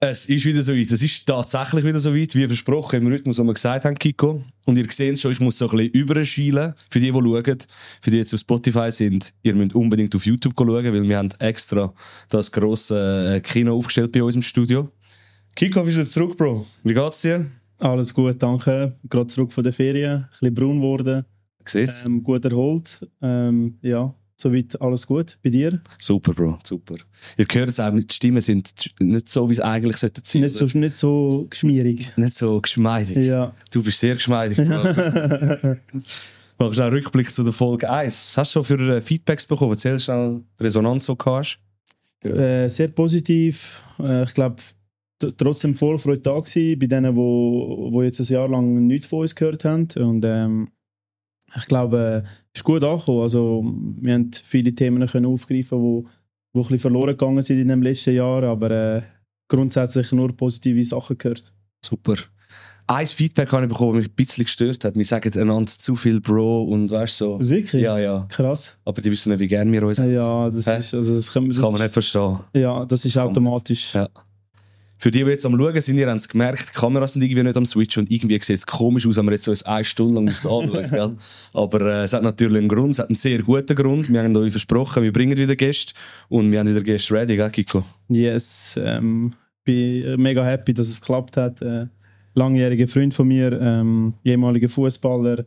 Es ist wieder so weit. Es ist tatsächlich wieder so weit, wie versprochen, im Rhythmus, den wir gesagt haben, Kiko. Und ihr seht es schon, ich muss so ein bisschen überschielen. Für die schauen, für die jetzt auf Spotify sind, ihr müsst unbedingt auf YouTube schauen, weil wir haben extra das grosse Kino aufgestellt bei uns im Studio. Kiko, bist du jetzt zurück, Bro? Wie geht's dir? Alles gut, danke. Gerade zurück von der Ferien, ein bisschen braun geworden. Sieht's? Gut erholt. Ja, soweit alles gut. Bei dir? Super, Bro, super. Ihr hört es auch, die Stimmen sind nicht so, wie es eigentlich sein sollte. Nicht so geschmierig. Nicht so geschmeidig. Ja. Du bist sehr geschmeidig, Bro. Machst du auch einen Rückblick zu der Folge 1. Was hast du so für Feedbacks bekommen? Erzähl schnell die Resonanz, die du hast. Sehr positiv. Ich glaube, trotzdem voll Freude da gewesen, bei denen, die jetzt ein Jahr lang nichts von uns gehört haben. Und ich glaube, es ist gut angekommen. Also, wir haben viele Themen können aufgreifen, die ein bisschen verloren gegangen sind in dem letzten Jahr, aber grundsätzlich nur positive Sachen gehört. Super. Ein Feedback habe ich bekommen, das mich ein bisschen gestört hat. Wir sagen einander zu viel Bro und weißt so. Wirklich? Ja, ja. Krass. Aber die wissen nicht, wie gerne wir uns haben. Ja, das ist, also das kann man nicht verstehen. Ja, das ist automatisch. Ja. Für die jetzt am Schauen sind, ihr habt es gemerkt, die Kameras sind irgendwie nicht am Switch und irgendwie sieht es komisch aus, wenn wir jetzt so eine Stunde lang anschauen. Gell? Aber es hat natürlich einen Grund, es hat einen sehr guten Grund. Wir haben euch versprochen, wir bringen wieder Gäste und wir haben wieder Gäste ready, gell, Kiko? Yes, bin mega happy, dass es geklappt hat. Langjähriger Freund von mir, ehemaliger Fußballer,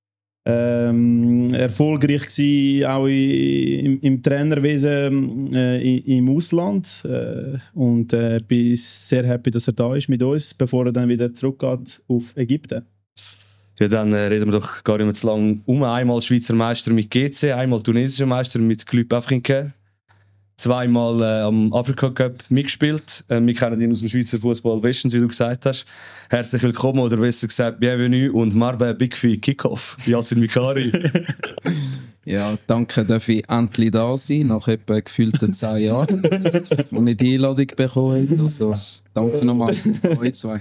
erfolgreich gewesen, auch im Trainerwesen im Ausland und bin sehr happy, dass er da ist mit uns, bevor er dann wieder zurückgeht auf Ägypten. Ja, dann reden wir doch gar nicht mehr zu lang einmal Schweizer Meister mit GC, einmal tunesischer Meister mit Club Africain, zweimal am Afrika Cup mitgespielt. Wir kennen ihn aus dem Schweizer Fußball bestens, wie du gesagt hast. Herzlich willkommen, oder besser gesagt, bienvenue und marbe big für Kickoff, Yassin Mikari. Ja, danke, dass ich endlich da sein, nach etwa gefühlten 10 Jahren, wo ich die Einladung bekommen habe. Also, danke nochmal euch zwei.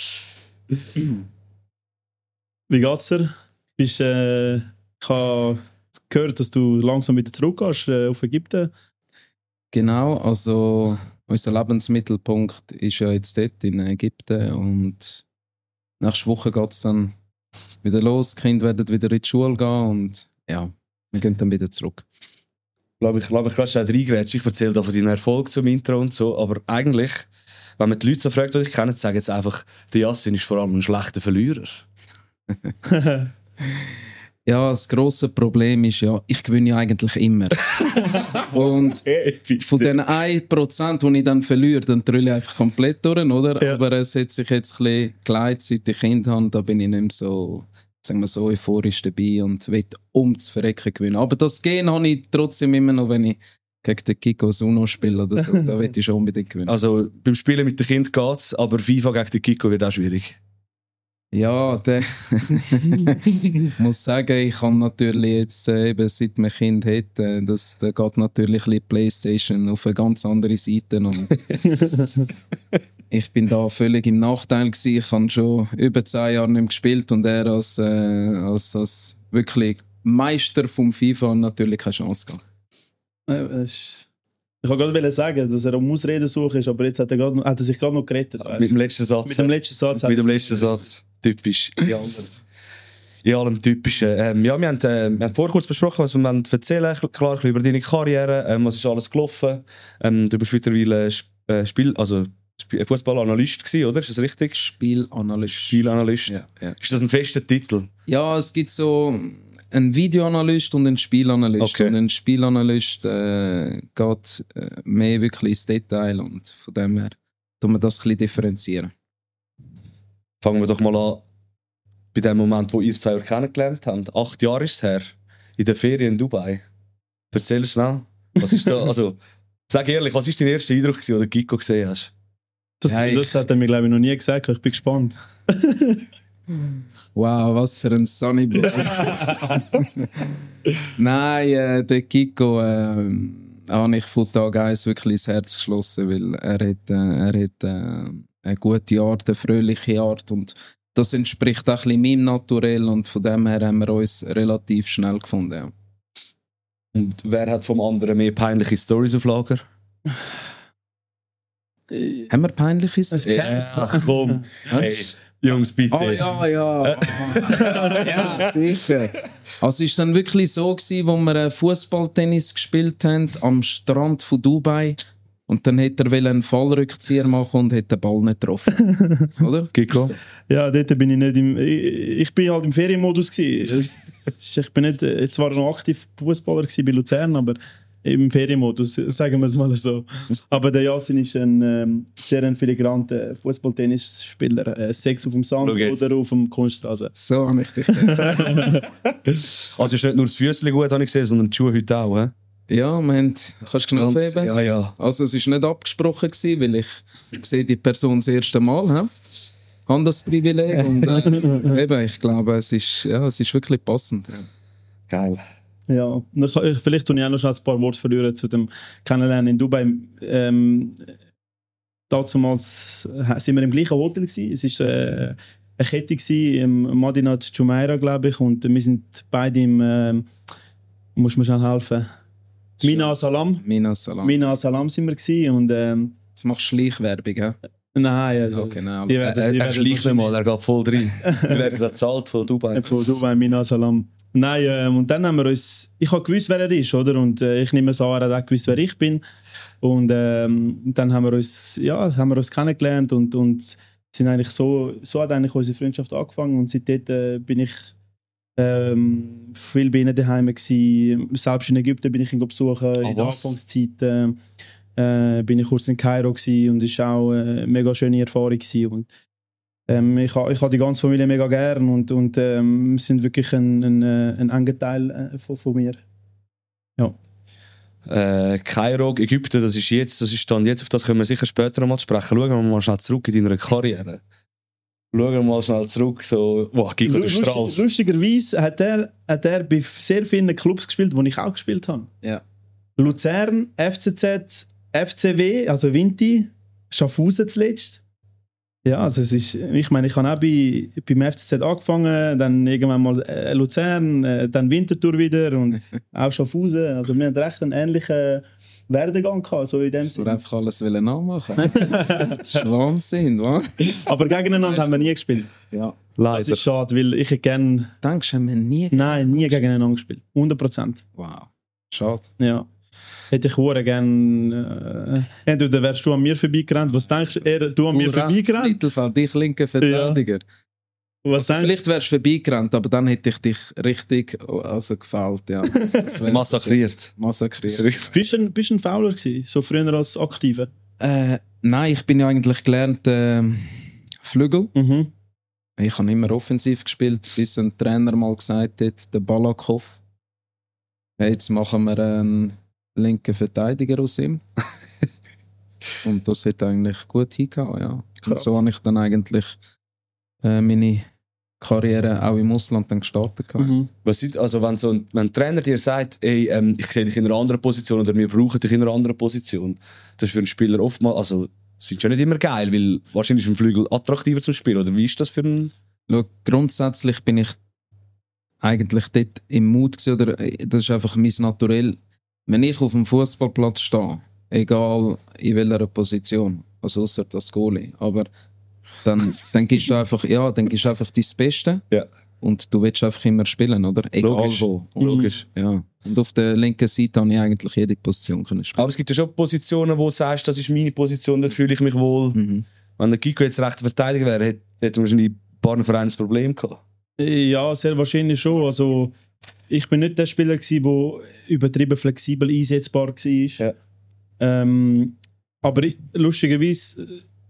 Wie geht's dir? Ich habe gehört, dass du langsam wieder zurückgehst auf Ägypten. Genau, also unser Lebensmittelpunkt ist ja jetzt dort in Ägypten und nächste Woche geht es dann wieder los. Die Kinder werden wieder in die Schule gehen und ja, wir gehen dann wieder zurück. Ich glaube, ich gerade schnell reingrätschen. Ich erzähle da von deinen Erfolgen zum Intro und so, aber eigentlich, wenn man die Leute so fragt, die ich kenne, sagen jetzt einfach, der Yassin ist vor allem ein schlechter Verlierer. Ja, das grosse Problem ist ja, ich gewinne ja eigentlich immer. Und von den 1%, die ich dann verliere, dann trülle ich einfach komplett durch, oder? Ja. Aber es hat sich jetzt ein bisschen geleitet, seit ich Kind habe, da bin ich nicht mehr so, sagen wir so euphorisch dabei und will ums Verrecken gewinnen. Aber das Gen habe ich trotzdem immer noch, wenn ich gegen den Kiko Uno spiele oder so, da will ich schon unbedingt gewinnen. Also beim Spielen mit den Kindern geht's, aber FIFA gegen den Kiko wird auch schwierig. Ja, ich muss sagen, ich habe natürlich jetzt eben seit mein Kind hat, da geht natürlich die Playstation auf eine ganz andere Seite und ich bin da völlig im Nachteil gewesen. Ich habe schon über 10 Jahre nicht mehr gespielt und er als wirklich Meister vom FIFA natürlich keine Chance gehabt. Ich wollte gerade sagen, dass er um Ausreden sucht ist, aber jetzt hat er sich gerade noch gerettet. Mit dem letzten Satz. Mit dem letzten Satz. Mit dem letzten Satz. Typisch. In allem Typischen. Ja, wir haben vorher kurz besprochen, was wir erzählen wollen. Klar, ein bisschen über deine Karriere. Was ist alles gelaufen? Du bist mittlerweile Fußballanalyst gewesen, oder? Ist das richtig? Spielanalyst. Ja. Ist das ein fester Titel? Ja, es gibt so ein Videoanalyst und ein Spielanalyst. Okay. Und ein Spielanalyst geht mehr wirklich ins Detail und von dem her tun wir das ein bisschen differenzieren. Fangen wir doch mal an bei dem Moment, wo ihr 2 Jahre kennengelernt habt. 8 Jahre ist es her, in der Ferien in Dubai. Erzähl schnell, was ist da, also sag ehrlich, was war dein erster Eindruck, den du Kiko gesehen hast? Das hat er mir, glaube ich, noch nie gesagt, ich bin gespannt. Wow, was für ein Sunny Boy. Nein, der Kiko habe ich von Tag 1 wirklich ins Herz geschlossen, weil er hat eine gute Art, eine fröhliche Art und das entspricht auch ein bisschen meinem Naturell und von dem her haben wir uns relativ schnell gefunden. Ja. Und wer hat vom anderen mehr peinliche Storys auf Lager? Haben wir peinliches? Ja, komm. Hey, Jungs, bitte. Ja, sicher. Also es war dann wirklich so, wo wir Fußballtennis gespielt haben am Strand von Dubai. Und dann hätte er einen Fallrückzieher machen und hätte den Ball nicht getroffen. Oder? Kiko? Ja, dort bin ich nicht ich bin halt im Ferienmodus gewesen. Ich bin nicht, zwar noch aktiv Fußballer gewesen bei Luzern, aber im Ferienmodus, sagen wir es mal so. Aber der Yasin ist ein sehr filigranter Fußball-Tennisspieler. Sex auf dem Sand oder auf dem Kunststraße. So habe ich dich. Also ist nicht nur das Füßchen gut, habe ich gesehen, sondern die Schuhe heute auch, he? Ja, kannst du Knopf heben? Ja. Also es war nicht abgesprochen, weil ich sehe die Person das erste Mal. Habe das Privileg. Und eben, ich glaube, es ist wirklich passend. Ja. Geil. Ja, vielleicht tue ich auch noch schnell ein paar Worte verlieren zu dem Kennenlernen in Dubai. Damals sind wir im gleichen Hotel gewesen. Es war eine Kette im Madinat Jumeirah, glaube ich, und wir sind beide im muss mir schnell helfen. Mina Salam sind wir gewesen, und jetzt machst du Schleichwerbung, ja? Nein, also okay, nein, er schleicht nicht mal, er geht voll drin. Wir werden gezahlt von Dubai. Von Dubai, Mina Salam. Nein, und dann haben wir uns... Ich habe gewusst, wer er ist, oder? Und ich nehme es an, er hat auch gewusst, wer ich bin. Und dann haben wir uns kennengelernt und sind eigentlich so hat eigentlich unsere Freundschaft angefangen. Und seitdem bin ich viel bei ihnen daheim gewesen. Selbst in Ägypten bin ich ihn besuchen. In der Anfangszeit bin ich kurz in Kairo gewesen, und es war auch eine mega schöne Erfahrung gewesen. Und ich habe die ganze Familie mega gern und sind wirklich ein enger Teil von mir. Ja. Kairo, Ägypten, das ist dann jetzt, auf das können wir sicher später noch mal sprechen. Schauen wir mal schnell zurück in deiner Karriere. Schauen wir mal schnell zurück, so, wow, Giga, du strahlst. Lustigerweise hat er bei sehr vielen Clubs gespielt, wo ich auch gespielt habe. Ja. Luzern, FCZ, FCW, also Vinti, Schaffhausen zuletzt. Ja, also es ist, ich meine, ich habe auch beim FCZ angefangen, dann irgendwann mal Luzern, dann Winterthur wieder und auch Schaffhausen. Also wir haben recht einen ähnlichen Werdegang gehabt, so in dem Sinne. Du einfach alles nachmachen. Das ist Wahnsinn, wa? Aber gegeneinander haben wir nie gespielt. Ja. Leider. Das ist schade, weil ich gerne... Denkst du, haben wir nie gespielt? Nein, nie gegeneinander gespielt. 100%. Wow. Schade. Ja. Hätte ich gerne... entweder wärst du an mir vorbeigerannt. Was denkst du? Du an mir vorbeigerannt? Mittelfeld, dich linker Verteidiger. Ja. Was vielleicht wärst du vorbeigerannt, aber dann hätte ich dich richtig gefällt. Ja. Massakriert. Bist du ein Fouler gewesen, so früher als Aktiver? Nein, ich bin ja eigentlich gelernt Flügel. Mhm. Ich habe immer offensiv gespielt, bis ein Trainer mal gesagt hat, der Balakov, hey, jetzt machen wir einen linken Verteidiger aus ihm. Und das hat eigentlich gut hingehauen, ja. Und so habe ich dann eigentlich meine Karriere auch im Ausland dann gestartet. Mhm. Wenn ein Trainer dir sagt, ey, ich sehe dich in einer anderen Position oder wir brauchen dich in einer anderen Position, das ist für einen Spieler oftmals, also das findest du nicht immer geil, weil wahrscheinlich ist ein Flügel attraktiver zum Spielen, oder wie ist das für einen... Schau, grundsätzlich bin ich eigentlich dort im Mut gewesen, oder das ist einfach mein Naturell. Wenn ich auf dem Fußballplatz stehe, egal in welcher Position, also ausser das Goalie, aber dann gibst du einfach, dein Bestes. Ja. Und du willst einfach immer spielen, oder? Egal Logisch. wo. Logisch. Ja. Und auf der linken Seite habe ich eigentlich jede Position können spielen. Aber es gibt ja schon Positionen, wo du sagst, das ist meine Position, dort fühle ich mich wohl. Mhm. Wenn der Gico jetzt rechter Verteidiger wäre, hätte er wahrscheinlich ein paar Vereine ein Problem gehabt. Ja, sehr wahrscheinlich schon. Also, ich bin nicht der Spieler gewesen, der übertrieben flexibel einsetzbar war. Ja. Aber lustigerweise,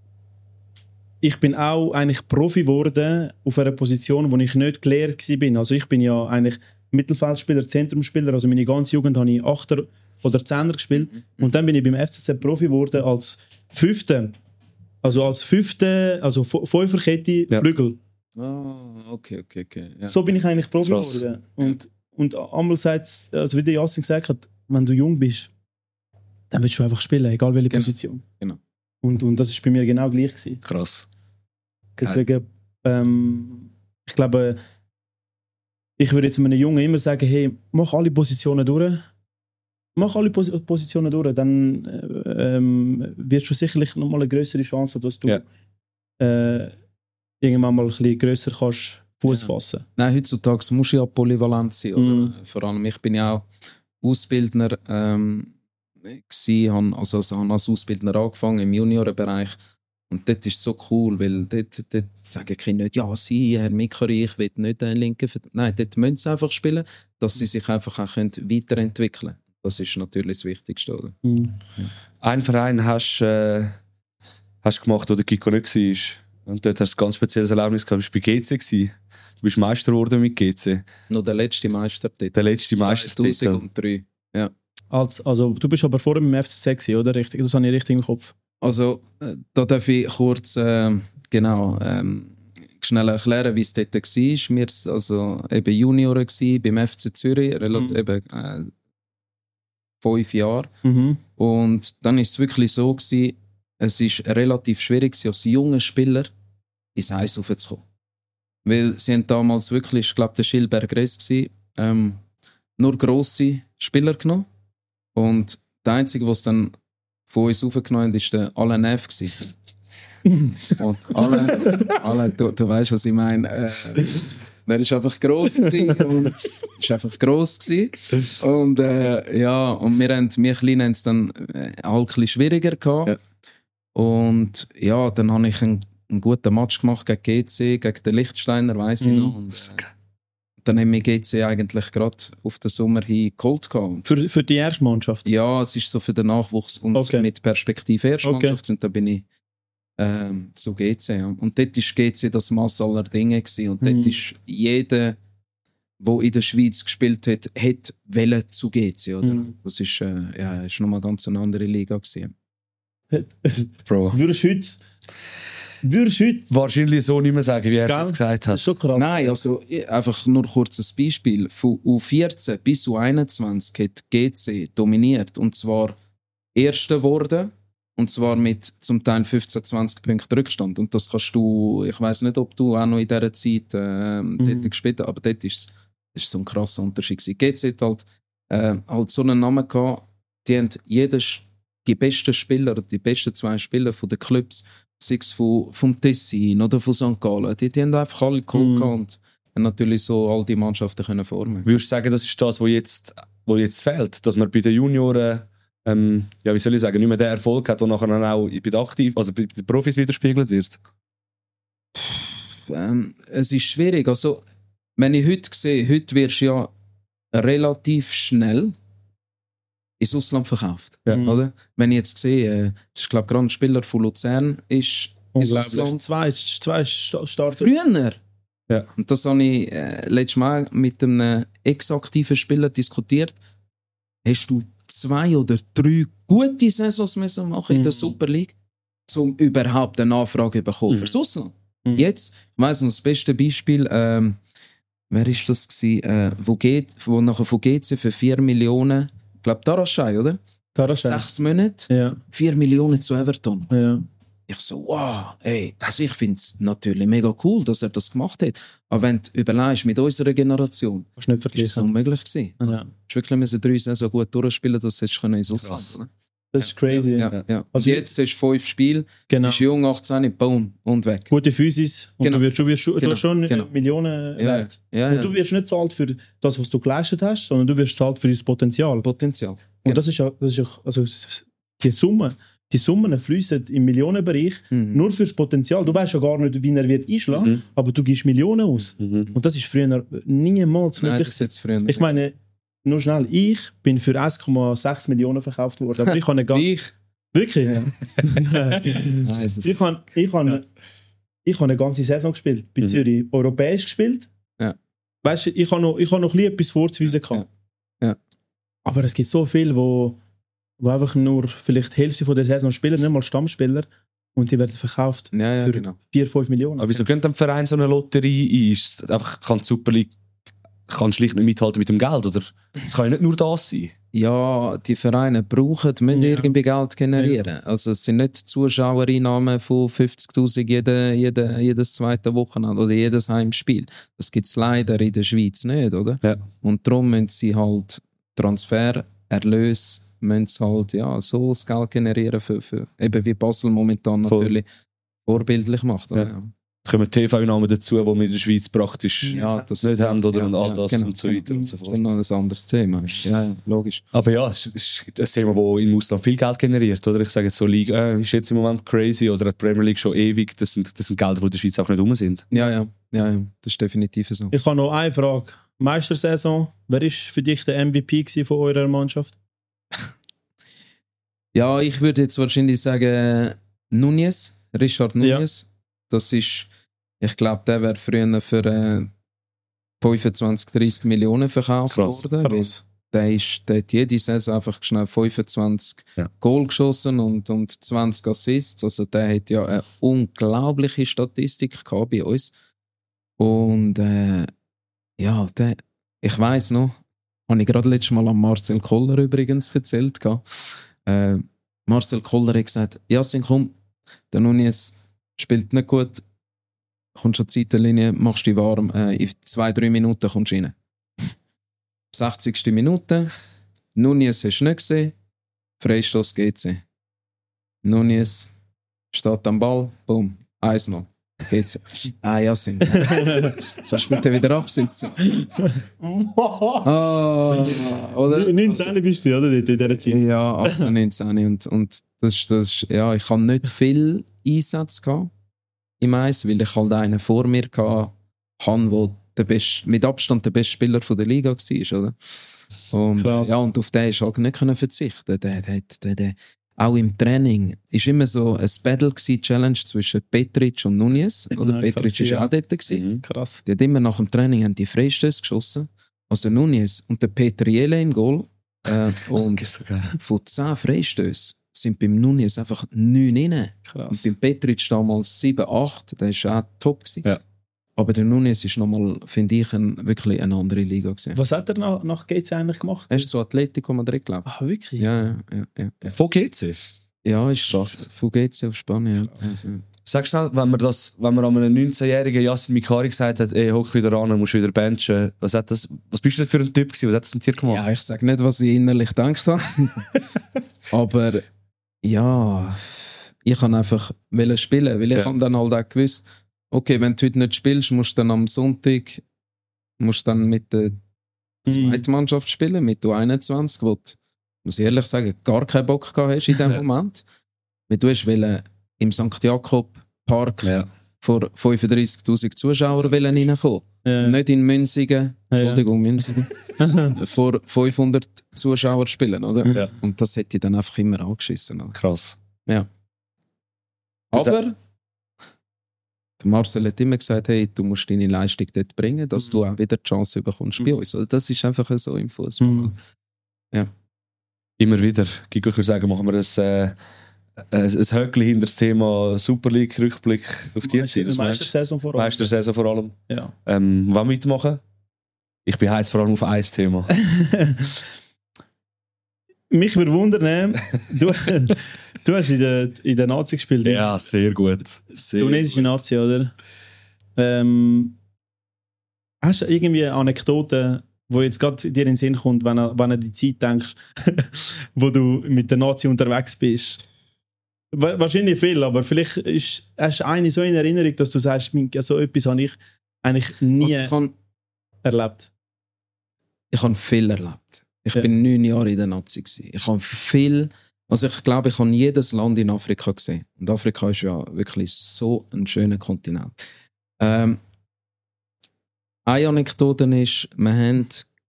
ich bin auch eigentlich Profi geworden auf einer Position, wo ich nicht gelehrt war. Also ich bin ja eigentlich Mittelfeldspieler, Zentrumspieler. Also meine ganze Jugend habe ich 8er oder 10er gespielt. Und dann bin ich beim FCZ Profi geworden als Fünfter. Also Fünferkette, Flügel. Okay. Ja. So bin ich eigentlich Profi geworden. Und einmal sagt es, also wie der Yasin gesagt hat, wenn du jung bist, dann willst du einfach spielen, egal welche Position. Genau. Und das war bei mir genau gleich gewesen. Krass. Deswegen, ich glaube, ich würde jetzt einem Jungen immer sagen, hey, mach alle Positionen durch. Dann wirst du sicherlich nochmal eine größere Chance haben, dass du irgendwann mal ein bisschen grösser kannst Fuß fassen. Nein, heutzutage musst du ja polyvalent sein. Oder? Vor allem, ich bin ja auch Ausbildner gewesen, habe als Ausbildner angefangen im Juniorenbereich. Und dort ist es so cool, weil dort sagen die Kinder nicht, ja, Sie, Herr Mikari, ich will nicht einen linken Nein, dort müssen sie einfach spielen, dass sie sich einfach auch weiterentwickeln können. Das ist natürlich das Wichtigste. Oder? Ja. Einen Verein hast du gemacht, wo der Kiko nicht war. Und dort hast du ein ganz spezielles Erlebnis gehabt. Du warst bei GC gewesen. Du bist Meister geworden mit GC. Noch der letzte Meistertitel. Der letzte Meistertitel. 2003, ja. Also, du bist aber vorher im FCZ gewesen, oder? Richtig? Das habe ich richtig im Kopf. Also, da darf ich kurz schnell erklären, wie es dort war. Wir waren also eben Junioren beim FC Zürich, eben 5 Jahre. Und dann war es wirklich so, es war relativ schwierig, als junger Spieler ins Eis raufzukommen. Weil sie haben damals wirklich, ich glaube, der Schilberg Ress war, nur grosse Spieler genommen. Und der Einzige, der es dann von uns raufgenommen hat, war der Alain Neff. Und Alain, du weißt, was ich meine. Der war einfach gross und ist einfach gross gewesen. Und und wir Kleinen haben es dann halt ein bisschen schwieriger gehabt. Ja. Und ja, dann habe ich einen guten Match gemacht gegen GC, gegen den Lichtsteiner, weiss ich noch. Und, dann haben wir GC eigentlich gerade auf den Sommer hin geholt. Für die erste Mannschaft? Ja, es ist so für den Nachwuchs und mit Perspektive erste Mannschaft. Und da bin ich zu GC. Ja. Und dort war GC das Mass aller Dinge gewesen. Und dort ist jeder, der in der Schweiz gespielt hat, wollte zu GC. Oder? Das ist nochmal ganz eine andere Liga gewesen. Bro. Würdest du heute wahrscheinlich so nicht mehr sagen, wie er es gesagt hat. Schon krass. Nein, also einfach nur kurz ein Beispiel. Von U14 bis U21 hat GC dominiert. Und zwar Erster geworden. Und zwar mit zum Teil 15-20 Punkten Rückstand. Und das kannst du, ich weiss nicht, ob du auch noch in dieser Zeit dort gespielt hast, aber dort ist so ein krasser Unterschied gewesen. GC hat halt so einen Namen gehabt, die haben die besten Spieler, die besten 2 Spieler von den Clubs, sei es vom Tessin oder von St. Gallen, die haben einfach alle geholt und haben natürlich so all die Mannschaften können formen. Würdest du sagen, das ist das, was jetzt fehlt? Dass man bei den Junioren, wie soll ich sagen, nicht mehr den Erfolg hat, der nachher dann auch bei den Profis widerspiegelt wird? Es ist schwierig. Also, wenn ich heute sehe, heute wirst du ja relativ schnell ins Ausland verkauft. Ja. Oder? Wenn ich jetzt sehe, das ist glaube ich gerade ein Spieler von Luzern ist ins Ausland. Zwei Starter. Früher. Ja. Und das habe ich letztes Mal mit einem ex-aktiven Spieler diskutiert. Hast du 2 oder 3 gute Saisons müssen machen in der Super League, um überhaupt eine Anfrage zu bekommen fürs Ausland? Jetzt, ich weiss noch, das beste Beispiel, wer ist das gewesen, wo nachher von GC für 4 Millionen, ich glaube Taraschai, oder? Taraschai. 6 Monate, 4 Millionen zu Everton. Ja. Ich so, wow, ey, also ich finde es natürlich mega cool, dass er das gemacht hat. Aber wenn du überlegst, mit unserer Generation, ist das unmöglich gewesen. Ja. Du wirklich 3 Saison gut durchspielen, dass du jetzt ins Ausland können. Das ist crazy. Ja. Also jetzt hast du 5 Spiele, bist jung, 18, boom, und weg. Gute Physis und du wirst schon Millionen wert. Ja. Und du wirst nicht zahlt für das, was du geleistet hast, sondern du wirst zahlt für dein Potenzial. Und das ist ja also die Summen fließen im Millionenbereich nur fürs Potenzial. Du weißt ja gar nicht, wie er wird einschlagen, aber du gibst Millionen aus. Und das ist früher niemals möglich. Ich meine, nur schnell, ich bin für 1,6 Millionen verkauft worden. Aber ich habe eine ganze... Wirklich? Ja. Nein, ich habe eine ganze Saison gespielt. Bei Zürich europäisch gespielt. Ja. Weißt du, ich habe noch ein bisschen etwas vorzuweisen gehabt. Ja. Aber es gibt so viele, wo einfach nur vielleicht die Hälfte von der Saison spielen, nicht mal Stammspieler, und die werden verkauft für 4-5 Millionen. Aber wieso könnte ein Verein so eine Lotterie ein? Einfach kann die Super League schlicht nicht mithalten mit dem Geld, oder? Es kann ja nicht nur das sein. Ja, die Vereine müssen irgendwie Geld generieren. Ja. Also es sind nicht Zuschauereinnahmen von 50'000 jedes zweite Wochenende oder jedes Heimspiel. Das gibt es leider in der Schweiz nicht, oder? Ja. Und darum müssen sie halt Transfererlöse müssen sie halt so das Geld generieren für eben wie Basel momentan natürlich vorbildlich macht. Ja. Ja. Kommen TV-Namen dazu, die wir in der Schweiz praktisch das nicht haben oder und all das genau, und so weiter und so Das fort. ist noch ein anderes Thema. Ja, logisch. Aber ja, es ist ein Thema, das im Ausland viel Geld generiert. Oder? Ich sage jetzt so, Liga ist jetzt im Moment crazy oder hat die Premier League schon ewig. Das sind Gelder, die in der Schweiz auch nicht rum sind. Ja, das ist definitiv so. Ich habe noch eine Frage. Meistersaison, wer war für dich der MVP von eurer Mannschaft? Ja, ich würde jetzt wahrscheinlich sagen Núñez, Richard Núñez. Das ist, ich glaube, der wäre früher für 25, 30 Millionen verkauft worden. Krass. Der hat jede Saison einfach schnell 25 Goal geschossen und 20 Assists. Also der hat ja eine unglaubliche Statistik gehabt bei uns. Und ich weiss noch, habe ich gerade letztes Mal an Marcel Koller übrigens erzählt. Marcel Koller hat gesagt, Yassin, komm, der Núñez spielt nicht gut, kommst an die Seitenlinie, machst dich warm, in 2-3 Minuten kommst du rein. 60. Minute, Núñez hast du nicht gesehen, Freistoß GC. Núñez steht am Ball, boom, 1-0. GC. Yassin. Kannst du bitte wieder absitzen? Oder? 19 bist du, oder? In dieser Zeit. Ja, 18, 19. Und das ist, ja, ich hatte nicht viel Einsatz im Eis, weil ich halt einen vor mir hatte, der mit Abstand der beste Spieler der Liga war. Oder? Und, ja, und auf den konnte ich halt nicht verzichten. Der auch im Training war immer so ein Battle Challenge zwischen Petric und Núñez. Oder Petric war auch dort. Krass. Die hat immer nach dem Training haben die Freistöße geschossen. Also Núñez und der Petriele im Goal. Und von 10 Freistößen sind beim Núñez einfach 9 rein. Krass. Und beim Petric damals 7, 8. Der war auch top. Ja. Aber der Núñez ist nochmal, finde ich, wirklich eine andere Liga gewesen. Was hat er nach GC eigentlich gemacht? Er ist zu Atletico Madrid, glaube ich. Ah, wirklich? Ja. Von GC? Ja, ist krass. Von GC auf Spanien. Ja. Sag schnell, wenn man an einem 19-jährigen Yassin Mikari gesagt hat, hock wieder ran, musst wieder benchen. Was bist du denn für ein Typ gewesen? Was hat das mit dir gemacht? Ja, ich sage nicht, was ich innerlich gedacht habe. Aber ja, ich kann einfach spielen, weil ich habe dann halt auch gewusst, okay, wenn du heute nicht spielst, musst du dann am Sonntag dann mit der zweiten Mannschaft spielen, mit U21, wo du, muss ich ehrlich sagen, gar keinen Bock gehabt hast in dem Moment. Weil du hast im St. Jakob Park vor 35'000 Zuschauern reinkommen. Ja. Nicht in Münzigen, Münzigen, vor 500 Zuschauern spielen, oder? Ja. Und das hätte ich dann einfach immer angeschissen. Oder? Krass. Ja. Aber der Marcel hat immer gesagt, hey, du musst deine Leistung dort bringen, dass du auch wieder die Chance bekommst bei uns. Also das ist einfach so im Fußball. Ja. Immer wieder. Ich würde sagen, machen wir ein Höckchen hinter das Thema Super League, Rückblick auf die Zeit. Meistersaison vor allem. Meistersaison vor allem. Ja. Wollen wir weitermachen? Ich bin heiß vor allem auf ein Thema. Mich würde wundern, du hast in der Nazi gespielt. Ja, sehr gut. Tunesische Nazi, oder? Hast du irgendwie eine Anekdote, die jetzt gerade dir in den Sinn kommt, wenn du an die Zeit denkst, wo du mit der Nazi unterwegs bist? Wahrscheinlich viel, aber vielleicht hast du eine so in Erinnerung, dass du sagst, so etwas habe ich eigentlich nie erlebt. Ich habe viel erlebt. Ich bin 9 Jahre in der Nazi gewesen. Ich habe viel, also ich glaube, ich habe jedes Land in Afrika gesehen. Und Afrika ist ja wirklich so ein schöner Kontinent. Eine Anekdote ist, wir haben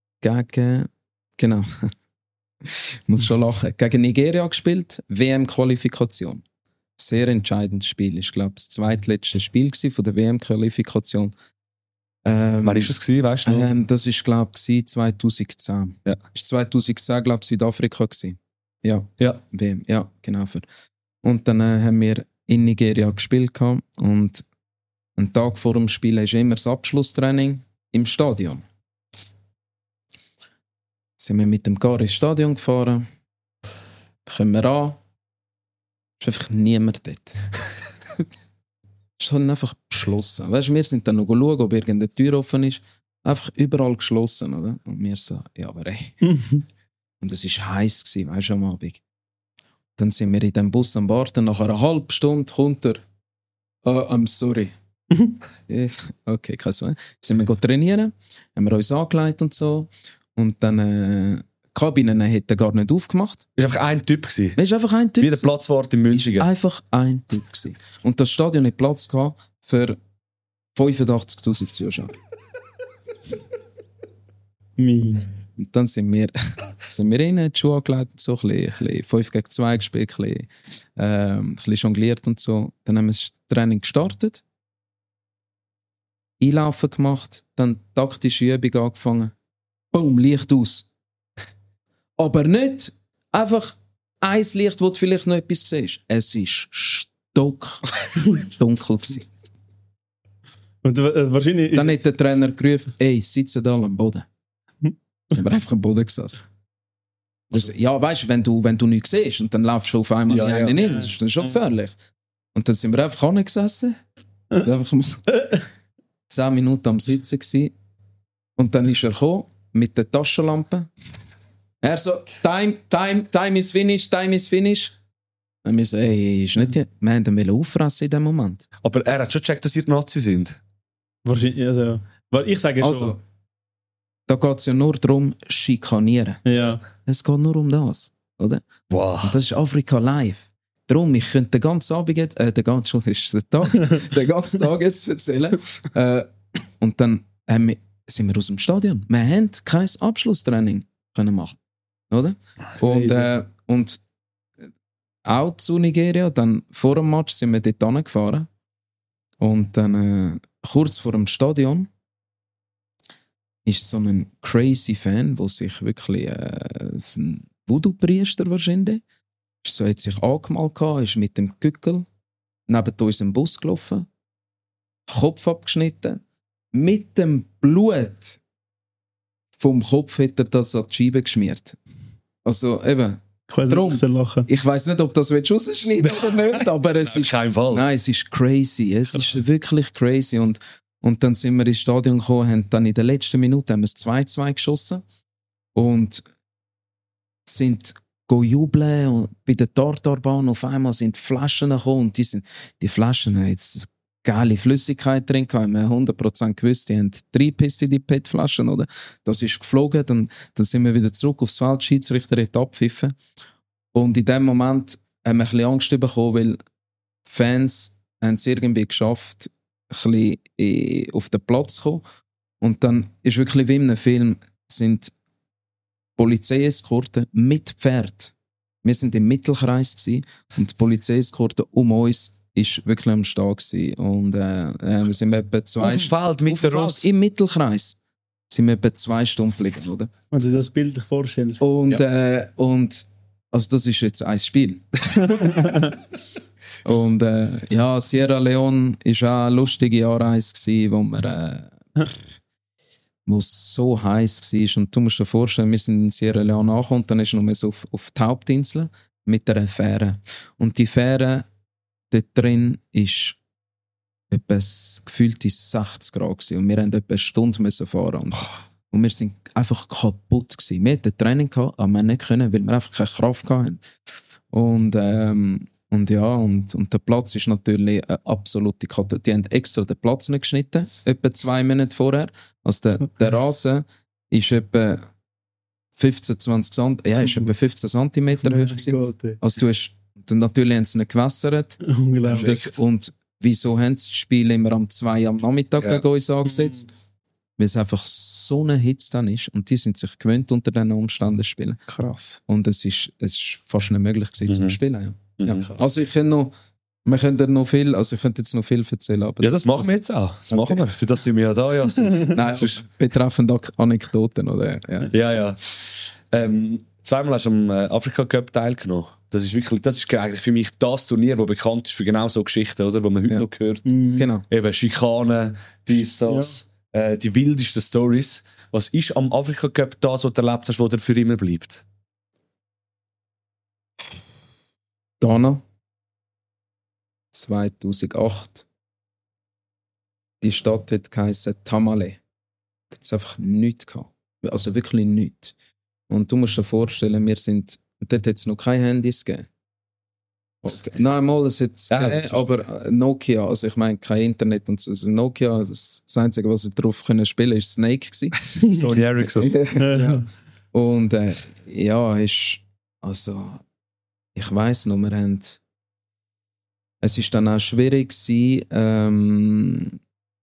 ich muss schon lachen, gegen Nigeria gespielt, WM-Qualifikation. Sehr entscheidendes Spiel. Ich glaube, das zweitletzte Spiel von der WM-Qualifikation. Wann war das, weißt du? Das war, glaube ich, 2010. Ja. Ist 2010, glaube ich, Südafrika gewesen. Ja. WM. Ja, genau. Und dann haben wir in Nigeria gespielt und einen Tag vor dem Spiel ist immer das Abschlusstraining im Stadion. Sind wir mit dem Car ins Stadion gefahren, kommen wir an, ist einfach niemand dort. Es ist dann einfach beschlossen. Weißt du, wir sind dann noch schauen, ob irgendeine Tür offen ist. Einfach überall geschlossen, oder? Und wir so, ja, aber ey. Und es war heiß, weißt du, am Abend. Dann sind wir in diesem Bus am Warten. Nach einer halben Stunde kommt er. I'm sorry. Okay, kein Problem. Sind wir trainieren, haben wir uns angelegt und so. Und dann die Kabinen hat er gar nicht aufgemacht. Es war einfach ein Typ. Es war einfach ein Typ. Wie der Platzwart in München. Einfach ein Typ. Und das Stadion hat Platz gehabt für 85'000 Zuschauer. Und dann sind wir rein, die Schuhe angelegt, so ein bisschen 5 gegen 2 gespielt, ein bisschen jongliert und so. Dann haben wir das Training gestartet, Einlaufen gemacht, dann taktische Übung angefangen. Boom, Licht aus. Aber nicht einfach ein Licht, wo du vielleicht noch etwas siehst. Es war stockdunkel. Und wahrscheinlich Dann hat der Trainer gerufen, ey, sitzen alle am Boden. Sind wir einfach am Boden gesessen. Ja, weißt du, wenn du nichts siehst und dann laufst du auf einmal rein, das ist dann schon gefährlich. Und dann sind wir einfach angesessen. Einfach mal 10 Minuten am Sitzen gewesen. Und dann ist er gekommen mit der Taschenlampe. Er so, time is finished. Und wir so, ey, ist nicht die. Wir haben ihn auffressen in dem Moment. Aber er hat schon gecheckt, dass ihr Nazi sind. Wahrscheinlich, also. Weil ich sage Also, schon. da geht es ja nur darum, schikanieren. Ja. Es geht nur um das, oder? Wow. Und das ist Afrika live. Darum, ich könnte den ganzen Abend jetzt, den ganzen Tag jetzt erzählen. Und dann sind wir aus dem Stadion. Wir haben kein Abschlusstraining können machen, oder? Und auch zu Nigeria, dann vor dem Match sind wir dort hingefahren. Und dann kurz vor dem Stadion ist so ein crazy Fan, der sich wirklich ein Voodoo-Priester wahrscheinlich ist, so hat sich angemalt gehabt, ist mit dem Gückel neben unserem Bus gelaufen, Kopf abgeschnitten, mit dem Blut vom Kopf hat er das an die Scheibe geschmiert. Also eben, ich weiss nicht, ob das rausschneiden oder nicht, aber es ist kein Fall. Nein, es ist crazy. Es ist wirklich crazy. Und dann sind wir ins Stadion gekommen, haben dann in der letzten Minute haben wir es 2-2 geschossen und sind jubeln und bei der Tartarbahn auf einmal sind Flaschen gekommen und die Flaschen haben jetzt geile Flüssigkeit drin gehabt. Wir haben 100% gewusst, die haben 3 Piste in die PET-Flaschen, oder? Das ist geflogen, dann sind wir wieder zurück aufs Feld, Schiedsrichter hat abgepfiffen. Und in dem Moment haben wir ein bisschen Angst bekommen, weil Fans haben es irgendwie geschafft, ein bisschen auf den Platz zu kommen. Und dann ist wirklich wie in einem Film, sind Polizeieskorten mit Pferd. Wir waren im Mittelkreis gewesen, und die Polizeieskorte um uns war wirklich am Start gewesen. Und wir sind etwa 2 Stunden mit der Ross. Im Mittelkreis sind wir etwa 2 Stunden geblieben, oder? Und du das Bild dich vorstellst. Und also das ist jetzt ein Spiel. Und ja, Sierra Leone war auch eine lustige Anreise gewesen, wo es so heiß war. Und du musst dir vorstellen, wir sind in Sierra Leone angekommen und dann ist noch so auf die Hauptinsel mit einer Fähre. Und die Fähre dort drin ist etwa gefühlte 60 Grad gewesen. Und wir mussten etwa eine Stunde fahren. Und wir sind einfach kaputt gewesen. Wir hatten Training gehabt, aber wir nicht können, weil wir einfach keine Kraft hatten. Und der Platz ist natürlich eine absolute Katastrophe. Die haben extra den Platz nicht geschnitten, etwa 2 Minuten vorher. Also der Rasen ist etwa 15 cm hoch gewesen. Also du hast, natürlich haben sie nicht gewässert. Unglaublich. Und wieso haben sie das Spiel immer am 2 am Nachmittag gegen uns angesetzt? Weil es einfach so eine Hitze dann ist. Und die sind sich gewöhnt, unter diesen Umständen zu spielen. Krass. Und es ist fast nicht möglich gewesen, zum Spielen. Ja. Also ich könnte jetzt noch viel erzählen. Aber ja, das machen wir jetzt auch. Das machen wir. Für das sind wir ja da. Ja. Nein, betreffend Anekdoten, oder? Ja. Zweimal hast du am Afrika Cup teilgenommen. Das ist eigentlich für mich das Turnier, das bekannt ist für genau so Geschichten, oder? Wo man heute noch hört. Genau. Eben Schikanen, dies, das. Die wildesten Stories. Was ist am Afrika Cup das, was du erlebt hast, was dir für immer bleibt? Ghana 2008. Die Stadt hat geheißen Tamale. Da hat es einfach nichts gehabt. Also wirklich nichts. Und du musst dir vorstellen, dort hat es noch keine Handys gegeben. Okay. Nein, mal, es hat aber Nokia, also ich meine kein Internet und so. Also Nokia, das Einzige, was ich drauf spielen konnte, war Snake. Sony Ericsson. Ja. Und ist, also ich weiss noch, es ist dann auch schwierig gewesen,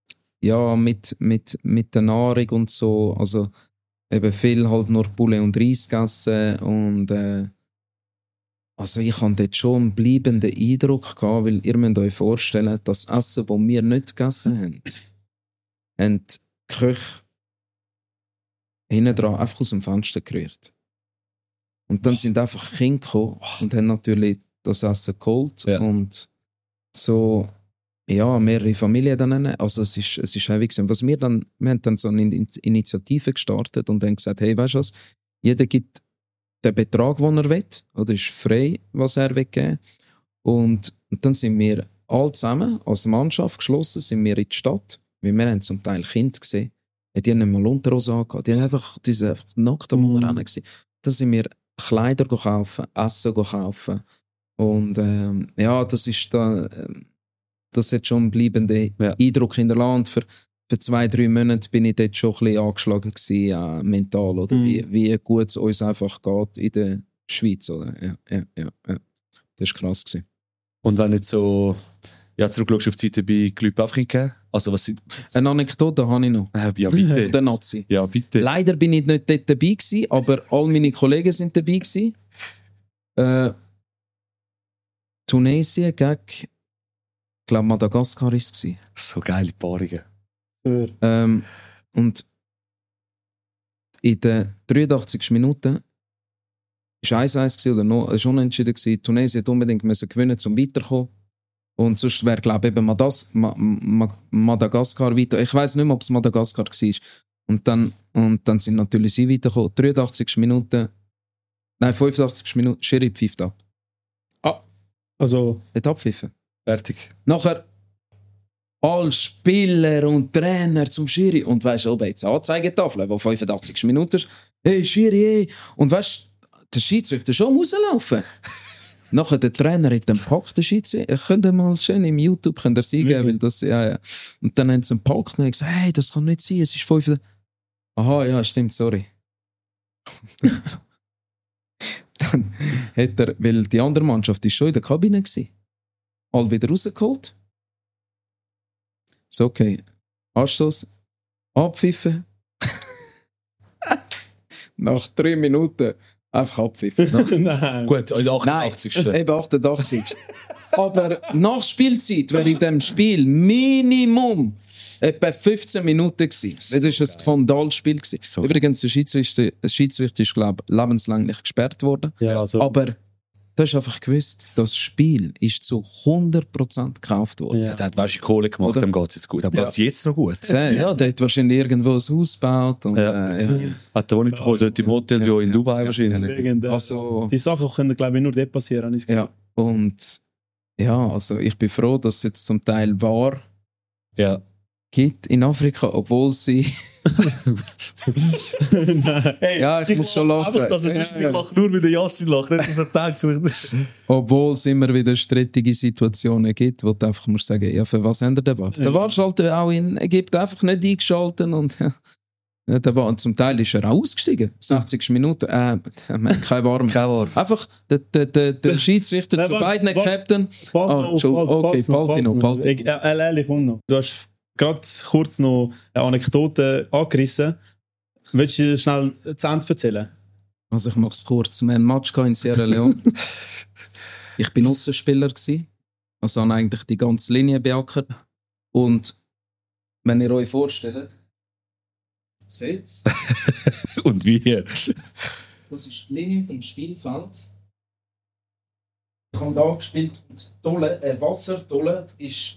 mit der Nahrung und so, also eben viel halt nur Poulet und Reis gegessen und also ich hatte dort schon einen bleibenden Eindruck gehabt, weil ihr müsst euch vorstellen, das Essen, das wir nicht gegessen haben die Köche hinten dran einfach aus dem Fenster gerührt. Und dann sind einfach Kinder gekommen und haben natürlich das Essen geholt und so, mehrere Familien dann. Also es ist heavy gewesen. Wir haben dann so eine Initiative gestartet und haben gesagt, hey, weißt du was, jeder gibt den Betrag, den er will, oder ist frei, was er will geben. Und dann sind wir alle zusammen als Mannschaft geschlossen, sind wir in die Stadt, weil wir haben zum Teil Kinder gesehen, die haben nicht mal Unterhose angehabt, die sind einfach nackt am Rennen gewesen. Dann sind wir Kleider kaufen, Essen kaufen und das ist da, das hat schon einen bleibenden Eindruck hinterlassen. Für 2-3 Monate bin ich dort schon ein bisschen angeschlagen gewesen, mental, oder wie gut es uns einfach geht in der Schweiz, oder? Ja. Das war krass gewesen. Und wenn jetzt so zurückschaust auf die Zeit bei Club Afrika, also was sind... Eine Anekdote habe ich noch. Ja, bitte. Der Nazi. Ja, bitte. Leider bin ich nicht dort dabei gewesen, aber all meine Kollegen sind dabei gewesen. Tunesien gegen, ich glaube, Madagaskar war es. So geile Paarungen. Und in den 83 Minuten war 1-1 oder noch, es war unentschieden gewesen. Tunesien hat unbedingt gewinnen, um weiterzukommen. Und sonst wäre, glaube ich, eben Madagaskar weiter. Ich weiss nicht mehr, ob es Madagaskar war. Und dann sind natürlich sie weitergekommen. 85 Minuten, nein, 85 Minuten, Schiri pfeift ab. Also... Hat abpfiffen. Fertig. Nachher alle Spieler und Trainer zum Schiri. Und weißt du, jetzt eine Anzeigetafel, die 85 Minuten ist. Hey, Schiri, hey. Und weißt du, der Schiedsrichter schon rauslaufen. Nachher der Trainer hat den Pakt, der Schiedsrichter. Ich könnte mal schön im YouTube sehen, weil das, Und dann haben sie einen Pakt und haben gesagt, hey, das kann nicht sein, es ist 5. Aha, ja, stimmt, sorry. Dann hat er, weil die andere Mannschaft ist schon in der Kabine war, alle wieder rausgeholt. So, okay. Anstoß, abpfiffen. Nach 3 Minuten einfach abpfiffen. Nein. Gut, in der 88. Nein, eben 88. Aber nach Spielzeit wäre in diesem Spiel Minimum etwa 15 Minuten gewesen. Das war ein Skandalspiel. So. Übrigens, der Schiedsrichter ist, glaube ich, lebenslang nicht gesperrt worden. Ja, also. Aber du hast einfach gewusst, das Spiel ist zu 100% gekauft worden. Ja, der hat wahrscheinlich Kohle gemacht, dem geht es jetzt gut. Dem geht es jetzt noch gut. Ja, der hat wahrscheinlich irgendwo ein Haus gebaut. Und, Hat er wohl nicht bekommen, dort im Hotel, wie in Dubai wahrscheinlich. Also, die Sachen können, glaube ich, nur dort passieren. Ja, und also ich bin froh, dass es jetzt zum Teil wahr gibt in Afrika, obwohl sie... Hey, ja, ich muss schon lachen. Einfach, dass es nicht lacht, nur weil der Yassin lacht. Nicht, dass er denkt. Obwohl es immer wieder strittige Situationen gibt, wo du einfach musst sagen, ja, für was haben der War? Der War schaltet auch in Ägypten einfach nicht eingeschaltet und der War, zum Teil ist er auch ausgestiegen. 60 Minuten, kein Warm. Einfach der Schiedsrichter zu beiden Captain. Okay, Paltino. Ehrlich, noch. Du hast gerade kurz noch eine Anekdote angerissen. Willst du schnell zu Ende erzählen? Also ich mache es kurz. Wir hatten einen Match in Sierra Leone. Ich war Aussenspieler. Also habe eigentlich die ganze Linie beackert. Und wenn ihr euch vorstellt, seht's. Und wie? Das ist die Linie vom Spielfeld. Ich habe da gespielt und die Wassertolle ist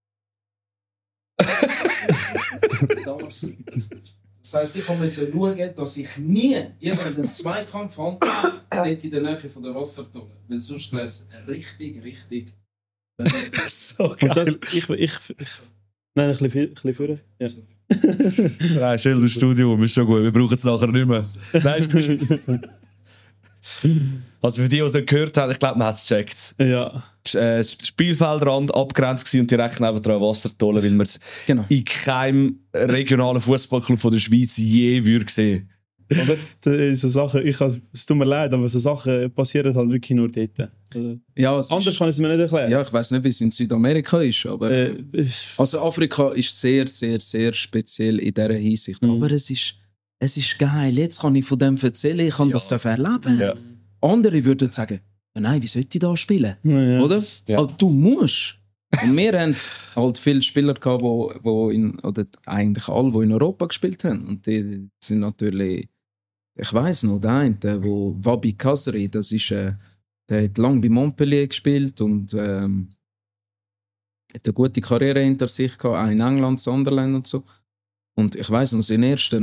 das heisst, ich musste schauen, dass ich nie irgendeinen Zweikampf habe, dort in der Nähe von der Wassertonne. Weil sonst wäre es richtig. So geil. Und das, Nein, ein bisschen früher. Ja. Nein, stell das Studio, ist schon gut, wir brauchen es nachher nicht mehr. Nein, also für die, die es gehört haben, ich glaube, man hat es gecheckt. Ja. Das Spielfeldrand abgrenzt gewesen und direkt nebendran Wassertolle, weil man es in keinem regionalen Fußballclub von der Schweiz je würde sehen. Oder? Das ist eine Sache, es tut mir leid, aber so Sachen passieren halt wirklich nur dort. Also, ja, anders kann ich es mir nicht erklären. Ja, ich weiß nicht, wie es in Südamerika ist, aber also Afrika ist sehr, sehr, sehr speziell in dieser Hinsicht. Aber es ist geil, jetzt kann ich von dem erzählen, ich kann das erleben. Ja. Andere würden sagen, nein, wie sollte ich da spielen? Ja. Oder? Ja. Aber du musst. Und wir haben halt viele Spieler gehabt, oder eigentlich alle, die in Europa gespielt haben. Und die sind natürlich, ich weiss noch, der eine, wo Wabi Kasri, das ist, der hat lange bei Montpellier gespielt und hat eine gute Karriere hinter sich gehabt, auch in England, Sunderland und so. Und ich weiss noch, sein erster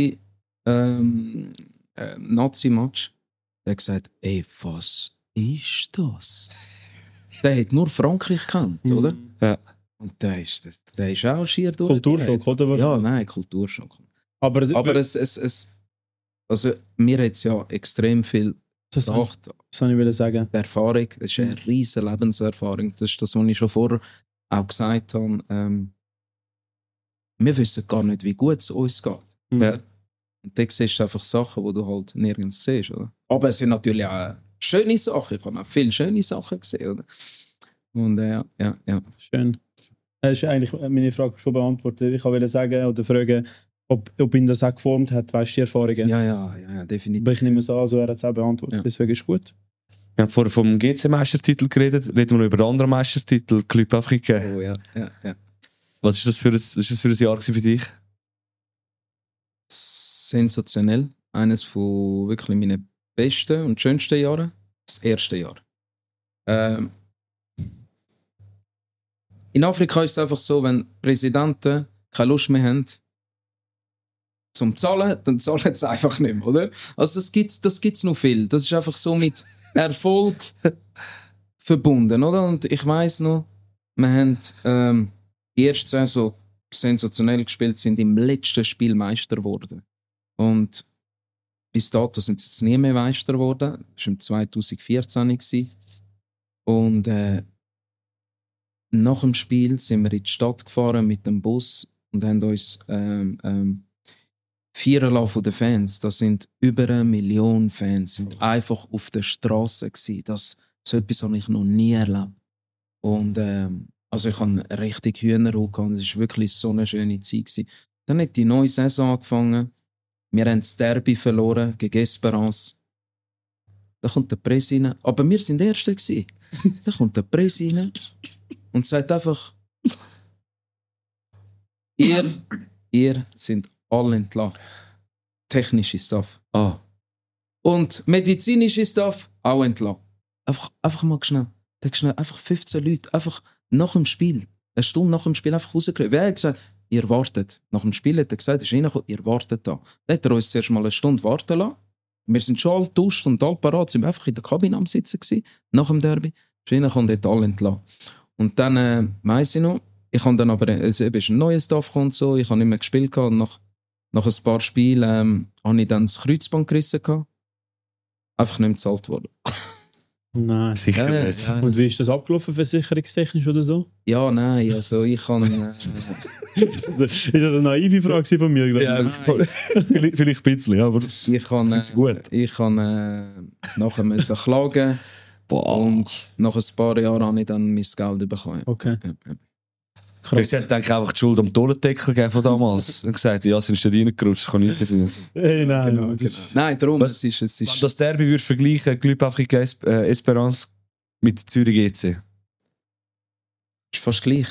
Nazi-Match, der hat gesagt, ey, was ist das? Der hat nur Frankreich gekannt, oder? Ja. Und der ist auch schier durch. Kulturschock, oder was? Ja, nein, Kulturschock. Aber also, mir hat es ja extrem viel gebracht. Das wollte ich sagen. Die Erfahrung, das ist eine riesige Lebenserfahrung. Das ist das, was ich schon vorher auch gesagt habe. Wir wissen gar nicht, wie gut es uns geht. Ja. Und da siehst du einfach Sachen, die du halt nirgends siehst. Oder? Aber es sind natürlich auch schöne Sachen. Ich habe auch viele schöne Sachen gesehen. Oder? Und ja. Schön. Das ist eigentlich meine Frage schon beantwortet. Ich wollte sagen oder fragen, ob ihn das auch geformt hat, weißt du, die Erfahrungen? Ja, definitiv. Aber ich nehme es an, so er hat es auch beantwortet. Ja. Deswegen ist gut. Wir haben vorher vom GC-Meistertitel geredet. Reden wir noch über den anderen Meistertitel, Club Afrika. Oh ja. Was ist das für ein Jahr für dich? Sensationell. Eines von wirklich meinen besten und schönsten Jahren. Das erste Jahr. In Afrika ist es einfach so, wenn Präsidenten keine Lust mehr haben zum Zahlen, dann zahlen sie einfach nicht mehr, oder? Also das gibt's noch viel. Das ist einfach so mit Erfolg verbunden, oder? Und ich weiss noch, wir haben die erste Saison sensationell gespielt, sind im letzten Spiel Meister geworden. Und bis dato sind sie jetzt nie mehr Meister geworden. Das war im 2014. Und nach dem Spiel sind wir in die Stadt gefahren mit dem Bus und haben uns feiern lassen von den Fans. Das sind über 1 Million Fans, sind einfach auf der Straße gewesen. So etwas habe ich noch nie erlebt. Und also ich hatte richtig Hühnerhaut gehabt. Es war wirklich so eine schöne Zeit gewesen. Dann hat die neue Saison angefangen. Wir haben das Derby verloren gegen Esperance. Da kommt der Press rein. Aber wir waren der Erste gewesen. Da kommt der Press rein und sagt einfach, ihr sind alle entlassen. Technische Staff. Ah. Und medizinische Staff auch entlassen. Einfach mal schnell. Einfach 15 Leute. Einfach nach dem Spiel. Eine Stunde nach dem Spiel einfach rausgekriegt. Wer hat gesagt, ihr wartet. Nach dem Spiel hat er gesagt, ist reingekommen, ihr wartet da. Dann hat er uns zuerst mal eine Stunde warten lassen. Wir sind schon all duscht und all parat, sind wir einfach in der Kabine am Sitzen gewesen, nach dem Derby. Ist reingekommen und hat alle entlassen. Und dann weiss ich noch, ich habe dann aber, es ist ein neues Staff gekommen und so, ich habe nicht mehr gespielt und nach ein paar Spielen habe ich dann das Kreuzband gerissen gehabt. Einfach nicht mehr bezahlt worden. Nein. Sicher nicht. Ja. Und wie ist das abgelaufen, versicherungstechnisch oder so? Ja, nein, also ich kann... Ist das eine naive Frage von mir? Ja, vielleicht ein bisschen, aber ich kann nachher müssen klagen. Boah. Und nach ein paar Jahren habe ich dann mein Geld bekommen. Okay. Krass. Sie hat einfach die Schuld am Tollendeckel gegeben von damals. Und gesagt, ja, sind nicht reingerutscht, kann nicht dafür. Hey, nein, genau. Nein, darum, es ist... Wenn du das Derby würdest vergleichen, Club Afrika Esperance mit Zürich GC? Ist fast gleich.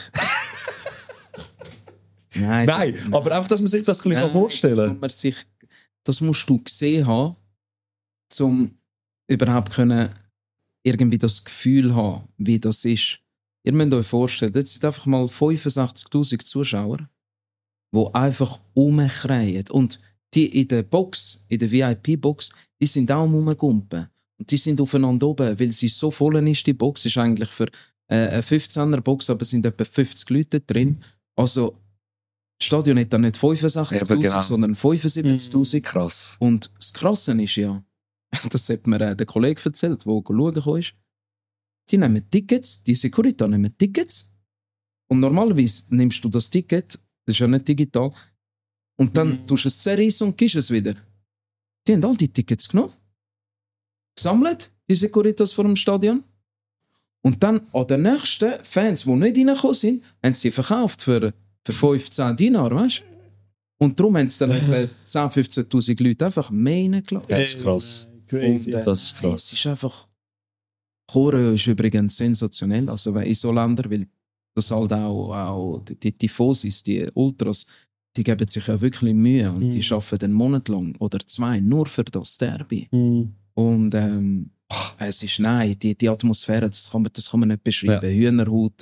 Nein, aber einfach, dass man sich das gleich vorstellen kann. Das musst du gesehen haben, um überhaupt können irgendwie das Gefühl haben, wie das ist. Ihr müsst euch vorstellen, das sind einfach mal 65'000 Zuschauer, die einfach rumkreien. Und die in der Box, in der VIP-Box, die sind auch rumgumpen. Und die sind aufeinander oben, weil sie so voll ist. Die Box ist eigentlich für eine 15er-Box, aber es sind etwa 50 Leute drin. Also, Das Stadion hat dann nicht 65'000, genau. sondern 75'000. Krass. Und das Krasse ist ja, das hat mir der Kollege erzählt, der schauen kam, die nehmen Tickets, die Security nehmen Tickets und normalerweise nimmst du das Ticket, das ist ja nicht digital, und dann tust du es zerreißen und gibst es wieder. Die haben all die Tickets genommen, gesammelt, die Securitas vor dem Stadion, und dann an den nächsten Fans, die nicht reingekommen sind, haben sie verkauft für 15 Dinar, weißt du? Und darum haben sie dann 10.000, 15.000 Leute einfach mehr reingelassen. Das ist krass. Crazy. Das ist krass. Es ist einfach... Choreo ist übrigens sensationell, also in so Ländern, weil das halt auch die Tifosis, die Ultras, die geben sich ja wirklich Mühe und die arbeiten einen Monat lang oder 2 nur für das Derby. Und es ist, nein, die Atmosphäre, das kann man nicht beschreiben. Ja. Hühnerhaut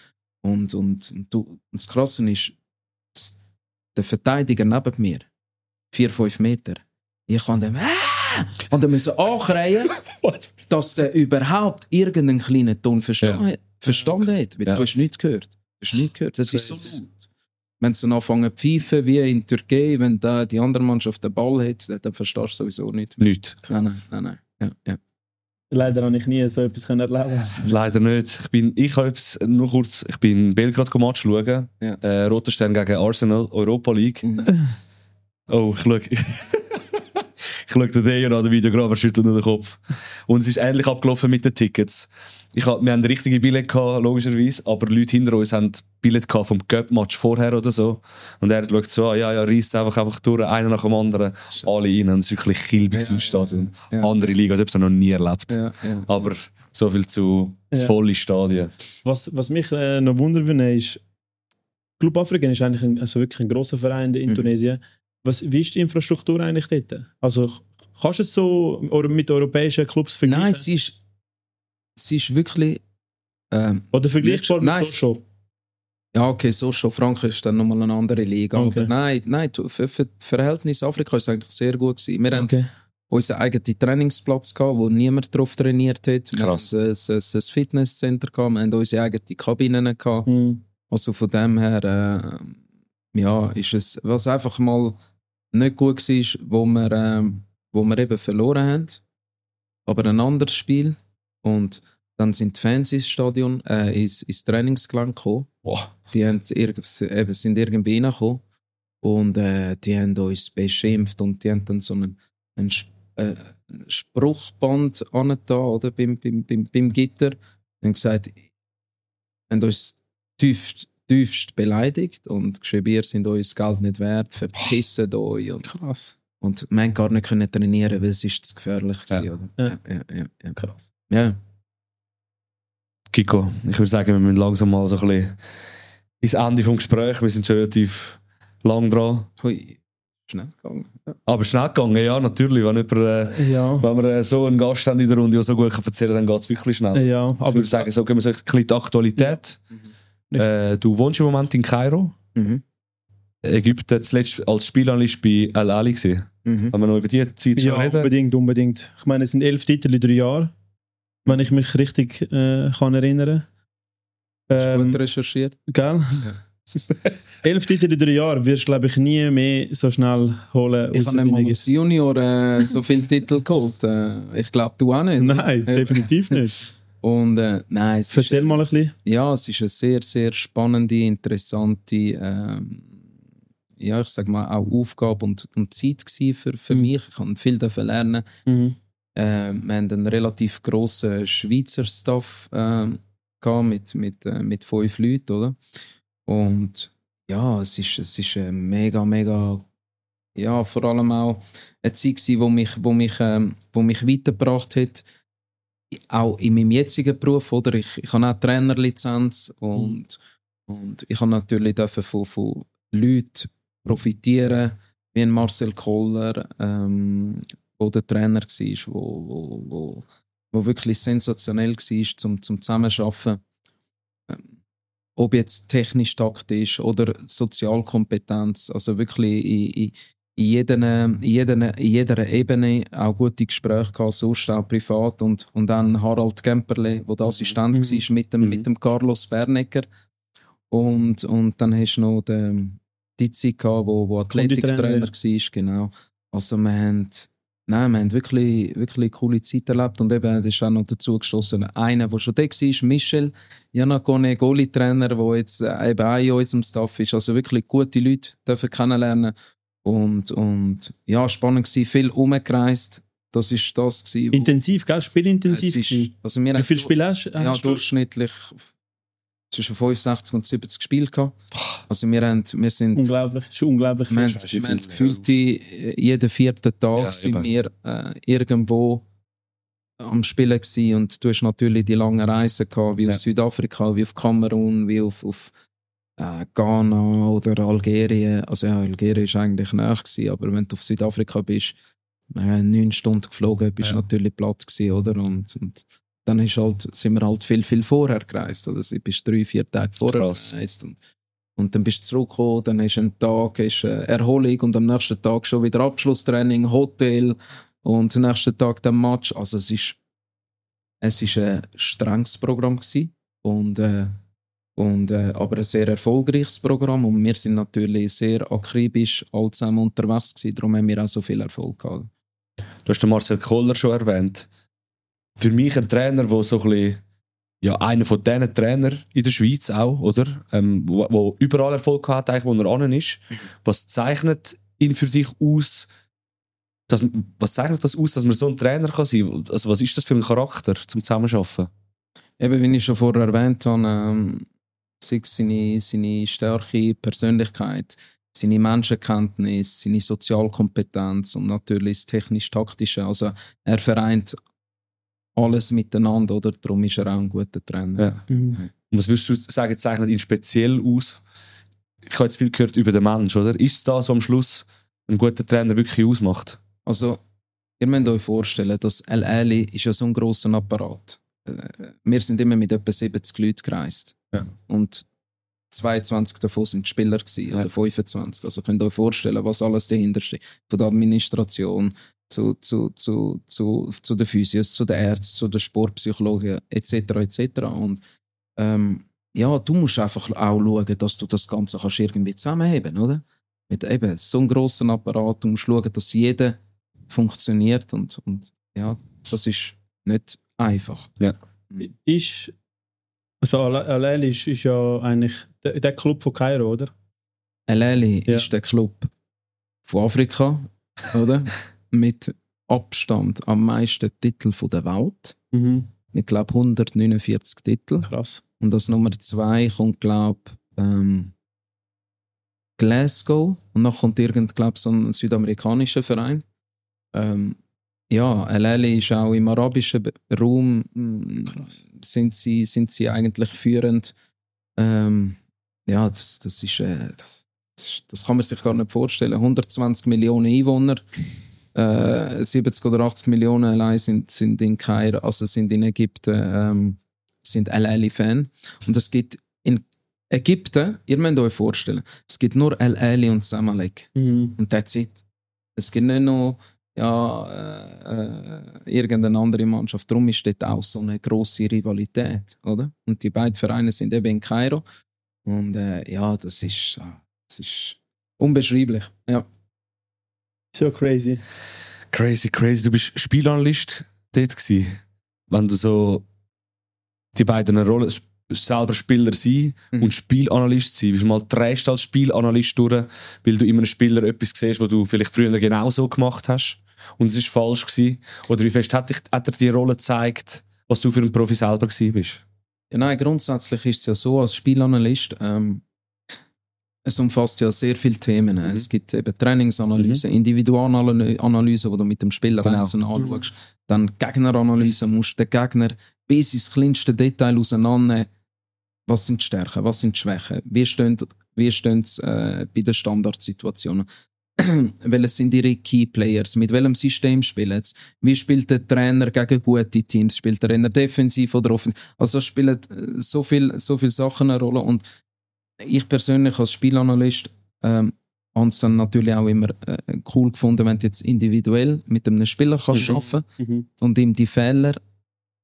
und das Krasse ist, der Verteidiger neben mir, 4-5 Meter, ich kann dem und dann müssen anschreien, dass der überhaupt irgendeinen kleinen Ton verstanden hat. Weil du hast nichts gehört. Das ist so laut. Wenn sie anfangen zu pfeifen, wie in Türkei, wenn da die andere Mannschaft den Ball hat, dann verstehst du sowieso nichts. Nichts. Nein. Ja. Leider habe ich nie so etwas erleben. Leider nicht. Ich bin in Belgrad Match schauen. Ja. Roter Stern gegen Arsenal, Europa League. Oh, ich schaue... Ich schaue den Dejan an, den Videografer schüttelt nur den Kopf. Und es ist ähnlich abgelaufen mit den Tickets. Wir haben richtige Billette gehabt, logischerweise, aber Leute hinter uns haben Billette gehabt vom Cup-Match vorher oder so. Und er schaut so an, reisst einfach durch, einer nach dem anderen, alle rein. Und es ist wirklich kilbig im Stadion. Ja. Andere Liga, als ob es noch nie erlebt. Ja. Aber so viel zu volle Stadien. Was mich noch wundern würde, ist, Club Afrika ist eigentlich wirklich ein grosser Verein in Tunesien. Wie ist die Infrastruktur eigentlich dort? Also kannst du es so mit europäischen Clubs vergleichen? Nein, sie ist wirklich... oder vergleichbar mit Sochaux? Ja, okay, Sochaux, Frankreich ist dann nochmal eine andere Liga. Okay. Aber nein, für Verhältnis Afrika war es eigentlich sehr gut gewesen. Wir haben unseren eigenen Trainingsplatz gehabt, wo niemand drauf trainiert hat. Krass. Wir hatten ein Fitnesscenter gehabt, wir haben unsere eigenen Kabinen gehabt. Also von dem her, ist es, was einfach mal nicht gut war, wo wir eben verloren haben. Aber ein anderes Spiel. Und dann sind die Fans ins Stadion, ins Trainingsgelände gekommen. Wow. Die sind irgendwie reingekommen. Und die haben uns beschimpft und die haben dann so ein Spruchband angetan, oder, beim Gitter. Und gesagt, haben uns tiefst beleidigt und geschrieben, ihr seid euch Geld nicht wert, verpissen euch. Und, krass. Und wir konnten gar nicht trainieren, weil es ist zu gefährlich war. Ja. Krass. Ja. Kiko, ich würde sagen, wir müssen langsam mal so ein bisschen ins Ende des Gesprächs. Wir sind schon relativ lang dran. Hui, schnell gegangen. Ja. Aber schnell gegangen, ja, natürlich. Wenn wir so einen Gast haben in der Runde, der so gut erzählen kann, dann geht es wirklich schnell. Ja, aber ich würde sagen, so gehen wir so ein bisschen die Aktualität. Du wohnst im Moment in Kairo. Ägypten, zuletzt als Spielanalyst bei Al Ahly gesehen. Haben wir noch über die Zeit schon reden? Unbedingt. Ich meine, es sind 11 Titel in 3 Jahren, wenn ich mich richtig kann erinnern. Gut recherchiert. Gell? Ja. 11 Titel in 3 Jahren wirst du, glaube ich, nie mehr so schnell holen. Ich habe nicht mal als Junior so viele Titel geholt. Ich glaube, du auch nicht. Nein, definitiv nicht. Und, nein, erzähl mal ein bisschen. Ja, es ist eine sehr, sehr spannende, interessante, ich sag mal, auch Aufgabe und Zeit für mich. Ich konnte viel davon lernen. Wir haben einen relativ grossen Schweizer Staff mit 5 Leuten, oder? Und ja, es ist mega, ja, vor allem auch eine Zeit gewesen, wo mich weitergebracht hat. Auch in meinem jetzigen Beruf, oder? Ich habe auch Trainerlizenz und ich habe natürlich von Leuten profitieren, wie ein Marcel Koller, wo der Trainer war, wo wirklich sensationell war zum Zusammenarbeiten. Ob jetzt technisch-taktisch oder Sozialkompetenz, also wirklich in jeder Ebene auch gute Gespräche gehabt, sonst auch privat. Und dann Harald Gemperle, der der Assistent war mit dem Carlos Bernecker. Und dann hast du noch den die Zeit gehabt, wo Athletiktrainer war, genau. Also wir haben wirklich, wirklich coole Zeit erlebt und eben, das ist auch noch dazu gestoßen, einer, der schon da war, Michel Janakone, Goalie-Trainer, der jetzt eben auch in unserem Staff ist, also wirklich gute Leute dürfen kennenlernen und ja, spannend gewesen, viel rumgereist, das ist das gewesen. Intensiv, gell? Spielintensiv. Also wie viele Spiele hast ja, du? Durchschnittlich zwischen 65 und 70 Spiele gehabt. Also wir sind unglaublich, schon unglaublich viel. Wir haben gefühlt jeden 4. Tag sind wir irgendwo am Spielen gewesen und du hast natürlich die langen Reisen gehabt, wie auf Südafrika, wie auf Kamerun, wie auf Ghana oder Algerien. Also ja, Algerien war eigentlich näher gewesen, aber wenn du auf Südafrika bist, 9 Stunden geflogen, bist du natürlich platt gewesen, oder? Und dann sind wir halt viel vorher gereist. Oder? Du bist 3-4 Tage vorher gereist. Und dann bist du zurückgekommen, dann hast du einen Tag Erholung und am nächsten Tag schon wieder Abschlusstraining, Hotel und am nächsten Tag dann Match. Also es ist ein strenges Programm gewesen aber ein sehr erfolgreiches Programm und wir sind natürlich sehr akribisch alle zusammen unterwegs gewesen, darum haben wir auch so viel Erfolg gehabt. Du hast den Marcel Koller schon erwähnt. Für mich ein Trainer, der so ein bisschen, ja, einer von diesen Trainern in der Schweiz auch, oder? Wo überall Erfolg hat, eigentlich, wo er an ist. Was zeichnet ihn für dich aus? Was zeichnet das aus, dass man so ein Trainer kann sein kann? Also was ist das für ein Charakter zum Zusammenarbeiten? Eben, wie ich schon vorher erwähnt habe, sei es seine starke Persönlichkeit, seine Menschenkenntnis, seine Sozialkompetenz und natürlich das technisch-taktische. Also er vereint alles miteinander, oder? Darum ist er auch ein guter Trainer. Ja. Und was würdest du sagen, zeichnet ihn speziell aus? Ich habe jetzt viel gehört über den Mensch, oder? Ist es das, was am Schluss ein guter Trainer wirklich ausmacht? Also, ihr müsst euch vorstellen, dass El Ahly ist ja so ein grosser Apparat. Wir sind immer mit etwa 70 Leuten gereist. Ja. Und 22 davon sind Spieler gewesen, oder 25. Also könnt ihr euch vorstellen, was alles dahinter steht. Von der Administration zu den Physios, zu den Ärzten, zu den Sportpsychologen etc. Und du musst einfach auch schauen, dass du das Ganze kannst irgendwie zusammenheben, oder? Mit eben so einem grossen Apparat, du musst schauen, dass jeder funktioniert und ja, das ist nicht einfach. Ja. Al Ahly ist ja eigentlich der Club von Kairo, oder? Al Ahly ist der Club von Afrika, oder? Mit Abstand am meisten Titel der Welt. Mit, glaube ich, 149 Titel. Krass. Und als Nummer 2 kommt, glaube ich, Glasgow. Und dann kommt so ein südamerikanischer Verein. Al Ahly ist auch im arabischen Raum sind sie eigentlich führend. Das kann man sich gar nicht vorstellen. 120 Millionen Einwohner, 70 oder 80 Millionen allein sind in Kairo, also sind in Ägypten, sind Al Ahly-Fan. Und es gibt in Ägypten, ihr müsst euch vorstellen, es gibt nur Al Ahly und Zamalek. Und that's it. Es gibt nicht noch irgendeine andere Mannschaft. Darum ist dort auch so eine grosse Rivalität, oder? Und die beiden Vereine sind eben in Kairo. Und das ist unbeschreiblich. Ja. So crazy. Crazy. Du bist Spielanalyst dort gewesen. Wenn du so die beiden Rollen, selber Spieler sein und Spielanalyst sein, wie du mal drehst als Spielanalyst durch, weil du immer einen Spieler etwas siehst, was du vielleicht früher genauso gemacht hast und es ist falsch gewesen. Oder wie fest hat er die Rolle gezeigt, was du für ein Profi selber gewesen bist? Ja, nein, grundsätzlich ist es ja so, als Spielanalyst, es umfasst ja sehr viele Themen. Es gibt eben Trainingsanalyse, Individualanalyse, wo du mit dem Spieler einzeln anschaust. Dann Gegneranalyse, musst den Gegner bis ins kleinste Detail auseinandernehmen. Was sind die Stärken, was sind die Schwächen? Wie stehen sie bei den Standardsituationen? Welche sind ihre Key Players? Mit welchem System spielen sie? Wie spielt der Trainer gegen gute Teams? Spielt der Trainer defensiv oder offensiv? Also spielen so viele Sachen eine Rolle. Und ich persönlich als Spielanalyst habe es dann natürlich auch immer cool gefunden, wenn du jetzt individuell mit einem Spieler kannst arbeiten und ihm die Fehler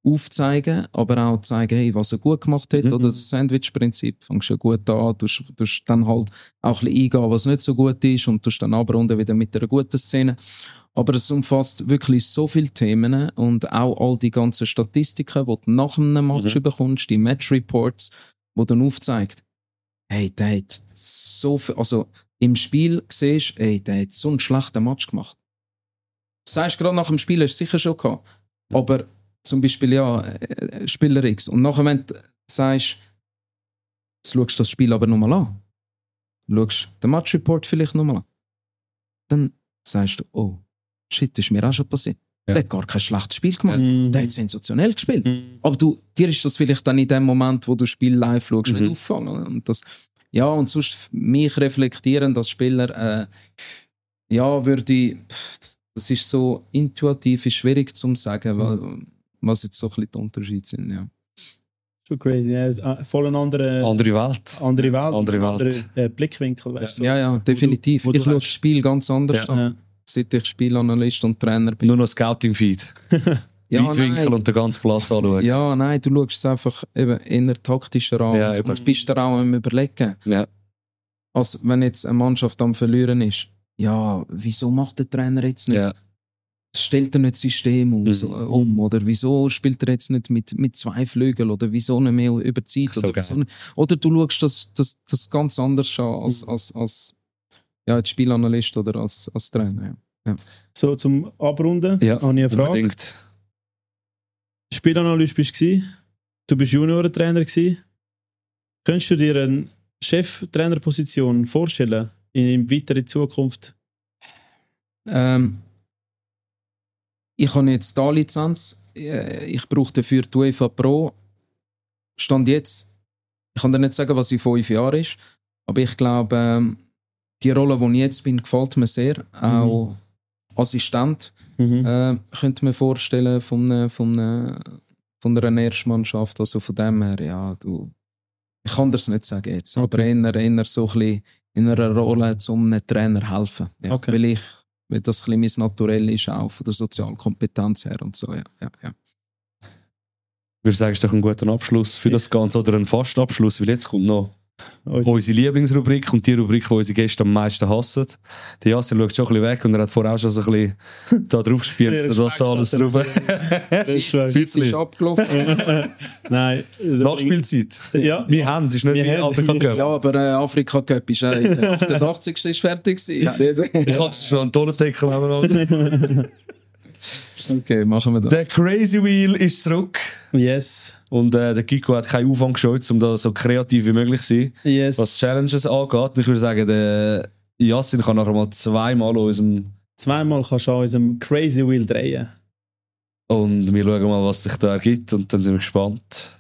aufzeigen, aber auch zeigen, hey, was er gut gemacht hat, oder das Sandwich-Prinzip, fängst du gut an, tust dann halt auch ein bisschen eingehen, was nicht so gut ist und tust dann abrunden wieder mit einer guten Szene. Aber es umfasst wirklich so viele Themen und auch all die ganzen Statistiken, die du nach einem Match bekommst, die Match-Reports, die dann aufzeigt, hey, der hat so viel, also im Spiel siehst du, hey, der hat so einen schlechten Match gemacht. Das sagst du gerade nach dem Spiel, hast du sicher schon gehabt. Aber zum Beispiel, ja, Spieler X. Und nachher, wenn du sagst, jetzt schaust du das Spiel aber nochmal an, schaust den Match-Report vielleicht nochmal an, dann sagst du, oh, shit, das ist mir auch schon passiert. Ja. Der hat gar kein schlechtes Spiel gemacht. Der hat sensationell gespielt. Aber dir ist das vielleicht dann in dem Moment, wo du das Spiel live schaust, nicht auffallen. Und das, ja, und sonst mich reflektieren als Spieler, ja, würde ich, das ist so intuitiv, ist schwierig zu sagen, weil, was jetzt so ein bisschen die Unterschiede sind, ja. Schon crazy, ja. Voll eine andere Welt. Andere Blickwinkel. Weißt du? Ja, definitiv. Ich schaue das Spiel ganz anders an, seit ich Spielanalyst und Trainer bin. Nur noch Scouting-Feed. Weitwinkel und den ganzen Platz anschauen. Ja, nein, du schaust es einfach eben eher taktischer an. Ja, und bist da auch am Überlegen. Ja. Also, wenn jetzt eine Mannschaft am Verlieren ist, ja, wieso macht der Trainer jetzt nicht? Ja. Stellt er nicht das System um? Oder wieso spielt er jetzt nicht mit 2 Flügeln? Oder wieso nicht mehr über Zeit? Oder du schaust das ganz anders an als ja, Spielanalyst oder als Trainer. Ja. So, zum Abrunden habe ich eine Frage. Unbedingt. Spielanalyst bist du, du bist Juniorentrainer gewesen. Könntest du dir eine Cheftrainerposition vorstellen in weiterer Zukunft? Ich habe jetzt die A-Lizenz. Ich brauche dafür die UEFA Pro. Stand jetzt, ich kann dir nicht sagen, was in 5 Jahren ist, aber ich glaube, die Rolle, wo ich jetzt bin, gefällt mir sehr. Auch Assistent könnte man vorstellen von einer Erstmannschaft. Also von dem her, ja, ich kann das nicht sagen jetzt, aber eher so ein bisschen in einer Rolle, um einem Trainer helfen. Ja, weil das ein bisschen mein Naturell ist, auch von der Sozialkompetenz her und so. Ja. Ich würde sagen, es ist doch ein guter Abschluss für das Ganze oder ein Fastabschluss, weil jetzt kommt noch unsere Lieblingsrubrik und die Rubrik, die unsere Gäste am meisten hassen. Der Yasser schaut schon ein bisschen weg und er hat vorher auch schon so ein bisschen da drauf gespielt, da ist alles drauf. Das ist abgelaufen. Nein. Nachspielzeit. Ja. Wir haben, es ist nicht wie Afrika Cup. Ja, aber Afrika Cup ist der 88. ist fertig gewesen. Ich hatte schon einen Tonnendeckel haben. Okay, machen wir das. Der Crazy Wheel ist zurück. Yes. Und der Kiko hat keinen Aufwand gescheut, um da so kreativ wie möglich zu sein. Yes. Was Challenges angeht. Und ich würde sagen, der Yassin kann nachher mal zweimal kannst du an unserem Crazy Wheel drehen. Und wir schauen mal, was sich da ergibt. Und dann sind wir gespannt.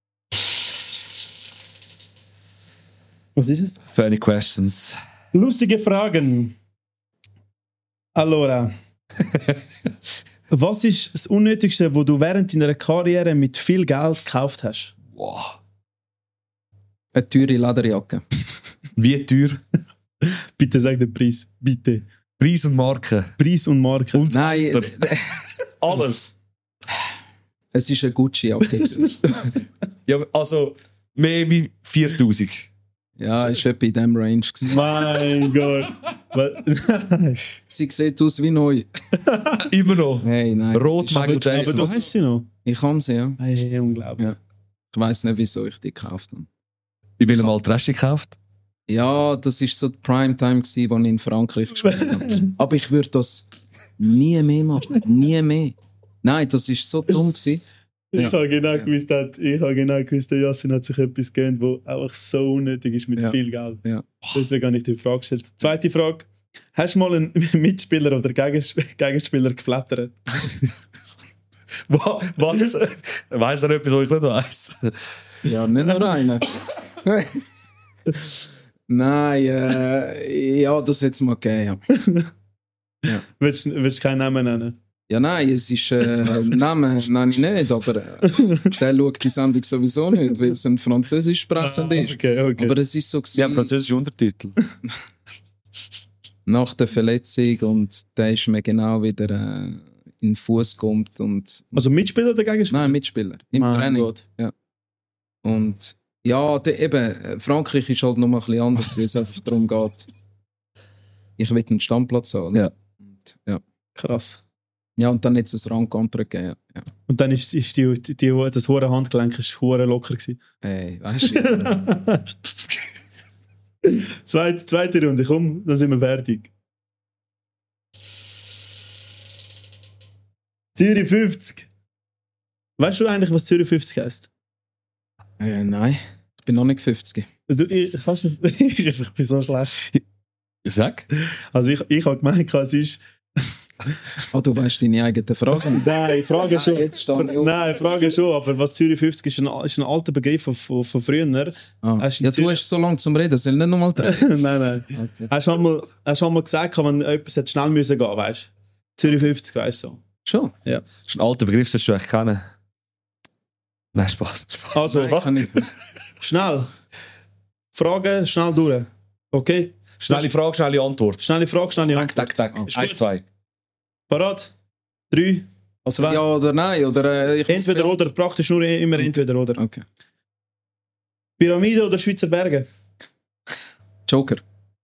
Was ist es? Funny questions. Lustige Fragen. Allora. Was ist das Unnötigste, was du während deiner Karriere mit viel Geld gekauft hast? Wow. Eine teure Lederjacke. Wie teuer? Bitte sag den Preis. Bitte. Preis und Marke. Preis und Marke. Und nein. Alles. Es ist eine Gucci-Jacke. Ja, also mehr wie 4'000. Ja, ist etwa in diesem Range. Mein Gott. Sie sieht aus wie neu. Immer noch? Hey, nein. Rot Michael Jackson. Aber du hast sie noch? Ich habe sie, ja. Hey, unglaublich. Ja. Ich weiss nicht, wieso ich die gekauft habe. In welchem Alter hast du die gekauft? Ja, das war so die Primetime, als ich in Frankreich gespielt habe. Aber ich würde das nie mehr machen. Nie mehr. Nein, das war so dumm. Ich habe genau gewusst, der Yassin hat sich etwas gegönnt, das auch so unnötig ist mit viel Geld. Ja. Deswegen habe ich die Frage gestellt. Zweite Frage. Hast du mal einen Mitspieler oder Gegenspieler geflattert? Was? Weiss er etwas, was ich nicht weiss? Ja, nicht nur einer. Nein, ja, das hätte es mal gegeben. Ja. Willst du keinen Namen nennen? Ja, nein, es ist Namen nenne ich nicht, aber der schaut die Sendung sowieso nicht, weil es ein Französisch sprechend ist. Okay. Aber es ist so gewesen, wir haben französische Untertitel. Nach der Verletzung und der ist mir genau wieder in den Fuß kommt. Und Also Mitspieler oder Gegenspieler? Nein, Mitspieler. Im Training. Gott. Ja. Und ja, eben, Frankreich ist halt noch mal ein bisschen anders, weil es einfach darum geht, ich will einen Stammplatz haben. Ja. Und, ja. Krass. Ja, und dann jetzt ein Rang-Kontra gegeben. Ja. Und dann ist das hohe Handgelenk hure locker gewesen. Hey, weißt du? Zweite Runde, komm, dann sind wir fertig. Zürich 50. Weißt du eigentlich, was Zürich 50 heisst? Nein, ich bin noch nicht 50. Ich bin so schlecht. Ich sag. Also ich habe gemeint, es ist... Du weißt deine eigenen Fragen. Nein, Frage schon. Jetzt stehe ich auf. Nein, Frage schon, aber was Zürich 50 ist ein alter Begriff von früher. Ja, du hast so lange zum Reden, soll nicht nochmal drehen? Nein. Okay. Hast du schon mal gesagt, wenn etwas hätte schnell müssen gehen, weißt du? Zürich 50, weißt du so. Schon? Ja. Das ist ein alter Begriff, das du echt kennen. Nein, Spaß. Also, Nein, kann ich nicht. schnell. Fragen, schnell durch. Okay? Schnelle Frage, schnelle Antwort. Schnelle Frage, schnelle Antwort. Tak. Ist 1, gut. 2. Parat? 3. Also ja oder nein? Oder, Entweder oder, praktisch nur immer entweder oder. Okay. Pyramide oder Schweizer Berge? Joker.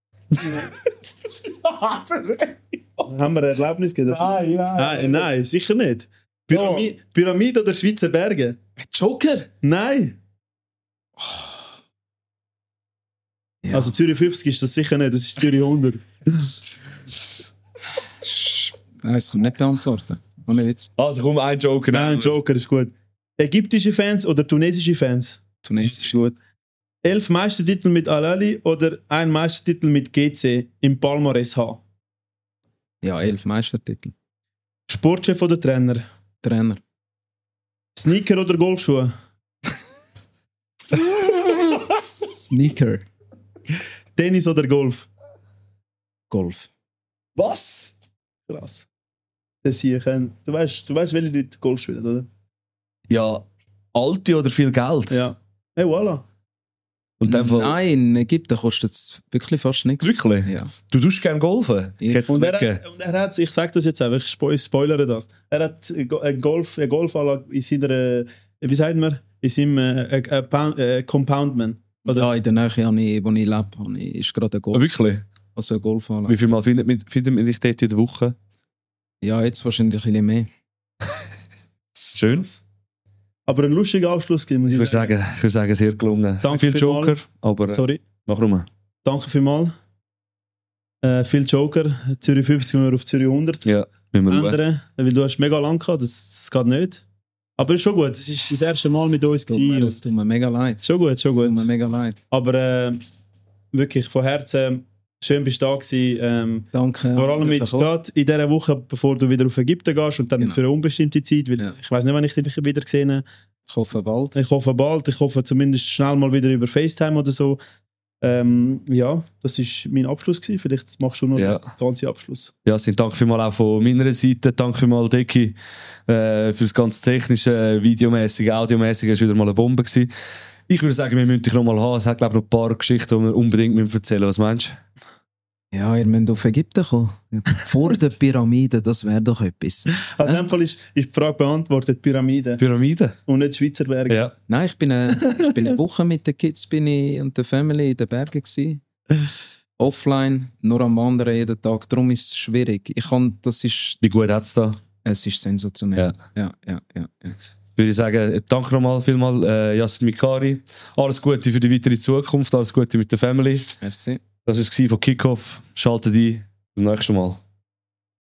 Haben wir ein Erlebnis gegeben? Nein, sicher nicht. Pyramide oder Schweizer Berge? Joker? Nein. Ja. Also Zürich 50 ist das sicher nicht, das ist Zürich 100. Nein, das kann ich nicht beantworten. Ohne Witz. Also komm, ein Joker. Nein, Joker ist gut. Ägyptische Fans oder tunesische Fans? Tunesisch. Gut. 11 Meistertitel mit Al-Ahly oder ein Meistertitel mit GC im Palmares H? Ja, 11 Meistertitel. Sportchef oder Trainer? Trainer. Sneaker oder Golfschuhe? Sneaker. Tennis oder Golf? Golf. Was? Krass. Das hier können. Du weißt, welche Leute Golf spielen, oder? Ja, alte oder viel Geld? Ja. Hey, voilà. Und in dem Fall, Nein, in Ägypten kostet es wirklich fast nichts. wirklich? Ja. Du tust gerne golfen? Ja. Hätt's Und nicht gegeben. er hat, ich sage das jetzt einfach, ich spoilere das. Er hat eine Golfanlage in seiner, wie sagt man, in seinem Compoundman. Oder? Ja, in der Nähe, wo ich lebe, ist gerade ein Golf. Wirklich? Also ein Golfanlage. Wie viel Mal findet man dich dort in der Woche? Ja, jetzt wahrscheinlich ein bisschen mehr. Schön. Aber ein lustiger Abschluss, muss Ich ich sagen. würde sagen, sehr gelungen. Danke Viel vielmals. Joker, aber Sorry. mach rum. Danke vielmals. Viel Joker. Zürich 50 gehen wir auf Zürich 100. Ja, müssen wir ruhen. Ändern, weil du hast mega lang gehabt, das geht nicht. Aber ist schon gut, es ist das erste Mal mit uns gewesen. Es tut mir mega leid. Schon gut. Tut mir mega leid. Aber wirklich von Herzen schön bist du da gewesen. Danke. Vor allem gerade in dieser Woche, bevor du wieder auf Ägypten gehst und dann Genau. für eine unbestimmte Zeit, weil Ja. ich weiß nicht, wann ich dich wieder gesehen habe. Ich hoffe bald. Ich hoffe bald, ich hoffe zumindest schnell mal wieder über FaceTime oder so. Ja, das war mein Abschluss gewesen. Vielleicht machst du noch Ja. den ganzen Abschluss. Ja, danke vielmals auch von meiner Seite. Danke vielmals, Deki, für das ganze technische, videomäßige, audiomäßige. Es war wieder mal eine Bombe gewesen. Ich würde sagen, wir müssen dich noch mal haben. Es hat, glaube ich, noch ein paar Geschichten, die wir unbedingt erzählen müssen. Was meinst du? Ja, ihr müsst auf Ägypten kommen. Vor der Pyramide, das wäre doch etwas. In dem Fall ist die Frage beantwortet, Pyramide Pyramide? und nicht Schweizer Berge. Ja. Nein, ich bin eine Woche mit den Kids und der Family in den Bergen gewesen. Offline, nur am Wandern jeden Tag. Darum ist es schwierig. Wie gut hat es da? Es ist sensationell. Ja. Würde ich sagen, danke nochmal vielmal, Yasser Mikari. Alles Gute für die weitere Zukunft, alles Gute mit der Family. Merci. Das war es von Kickoff. Schaltet ein. Bis zum nächsten Mal.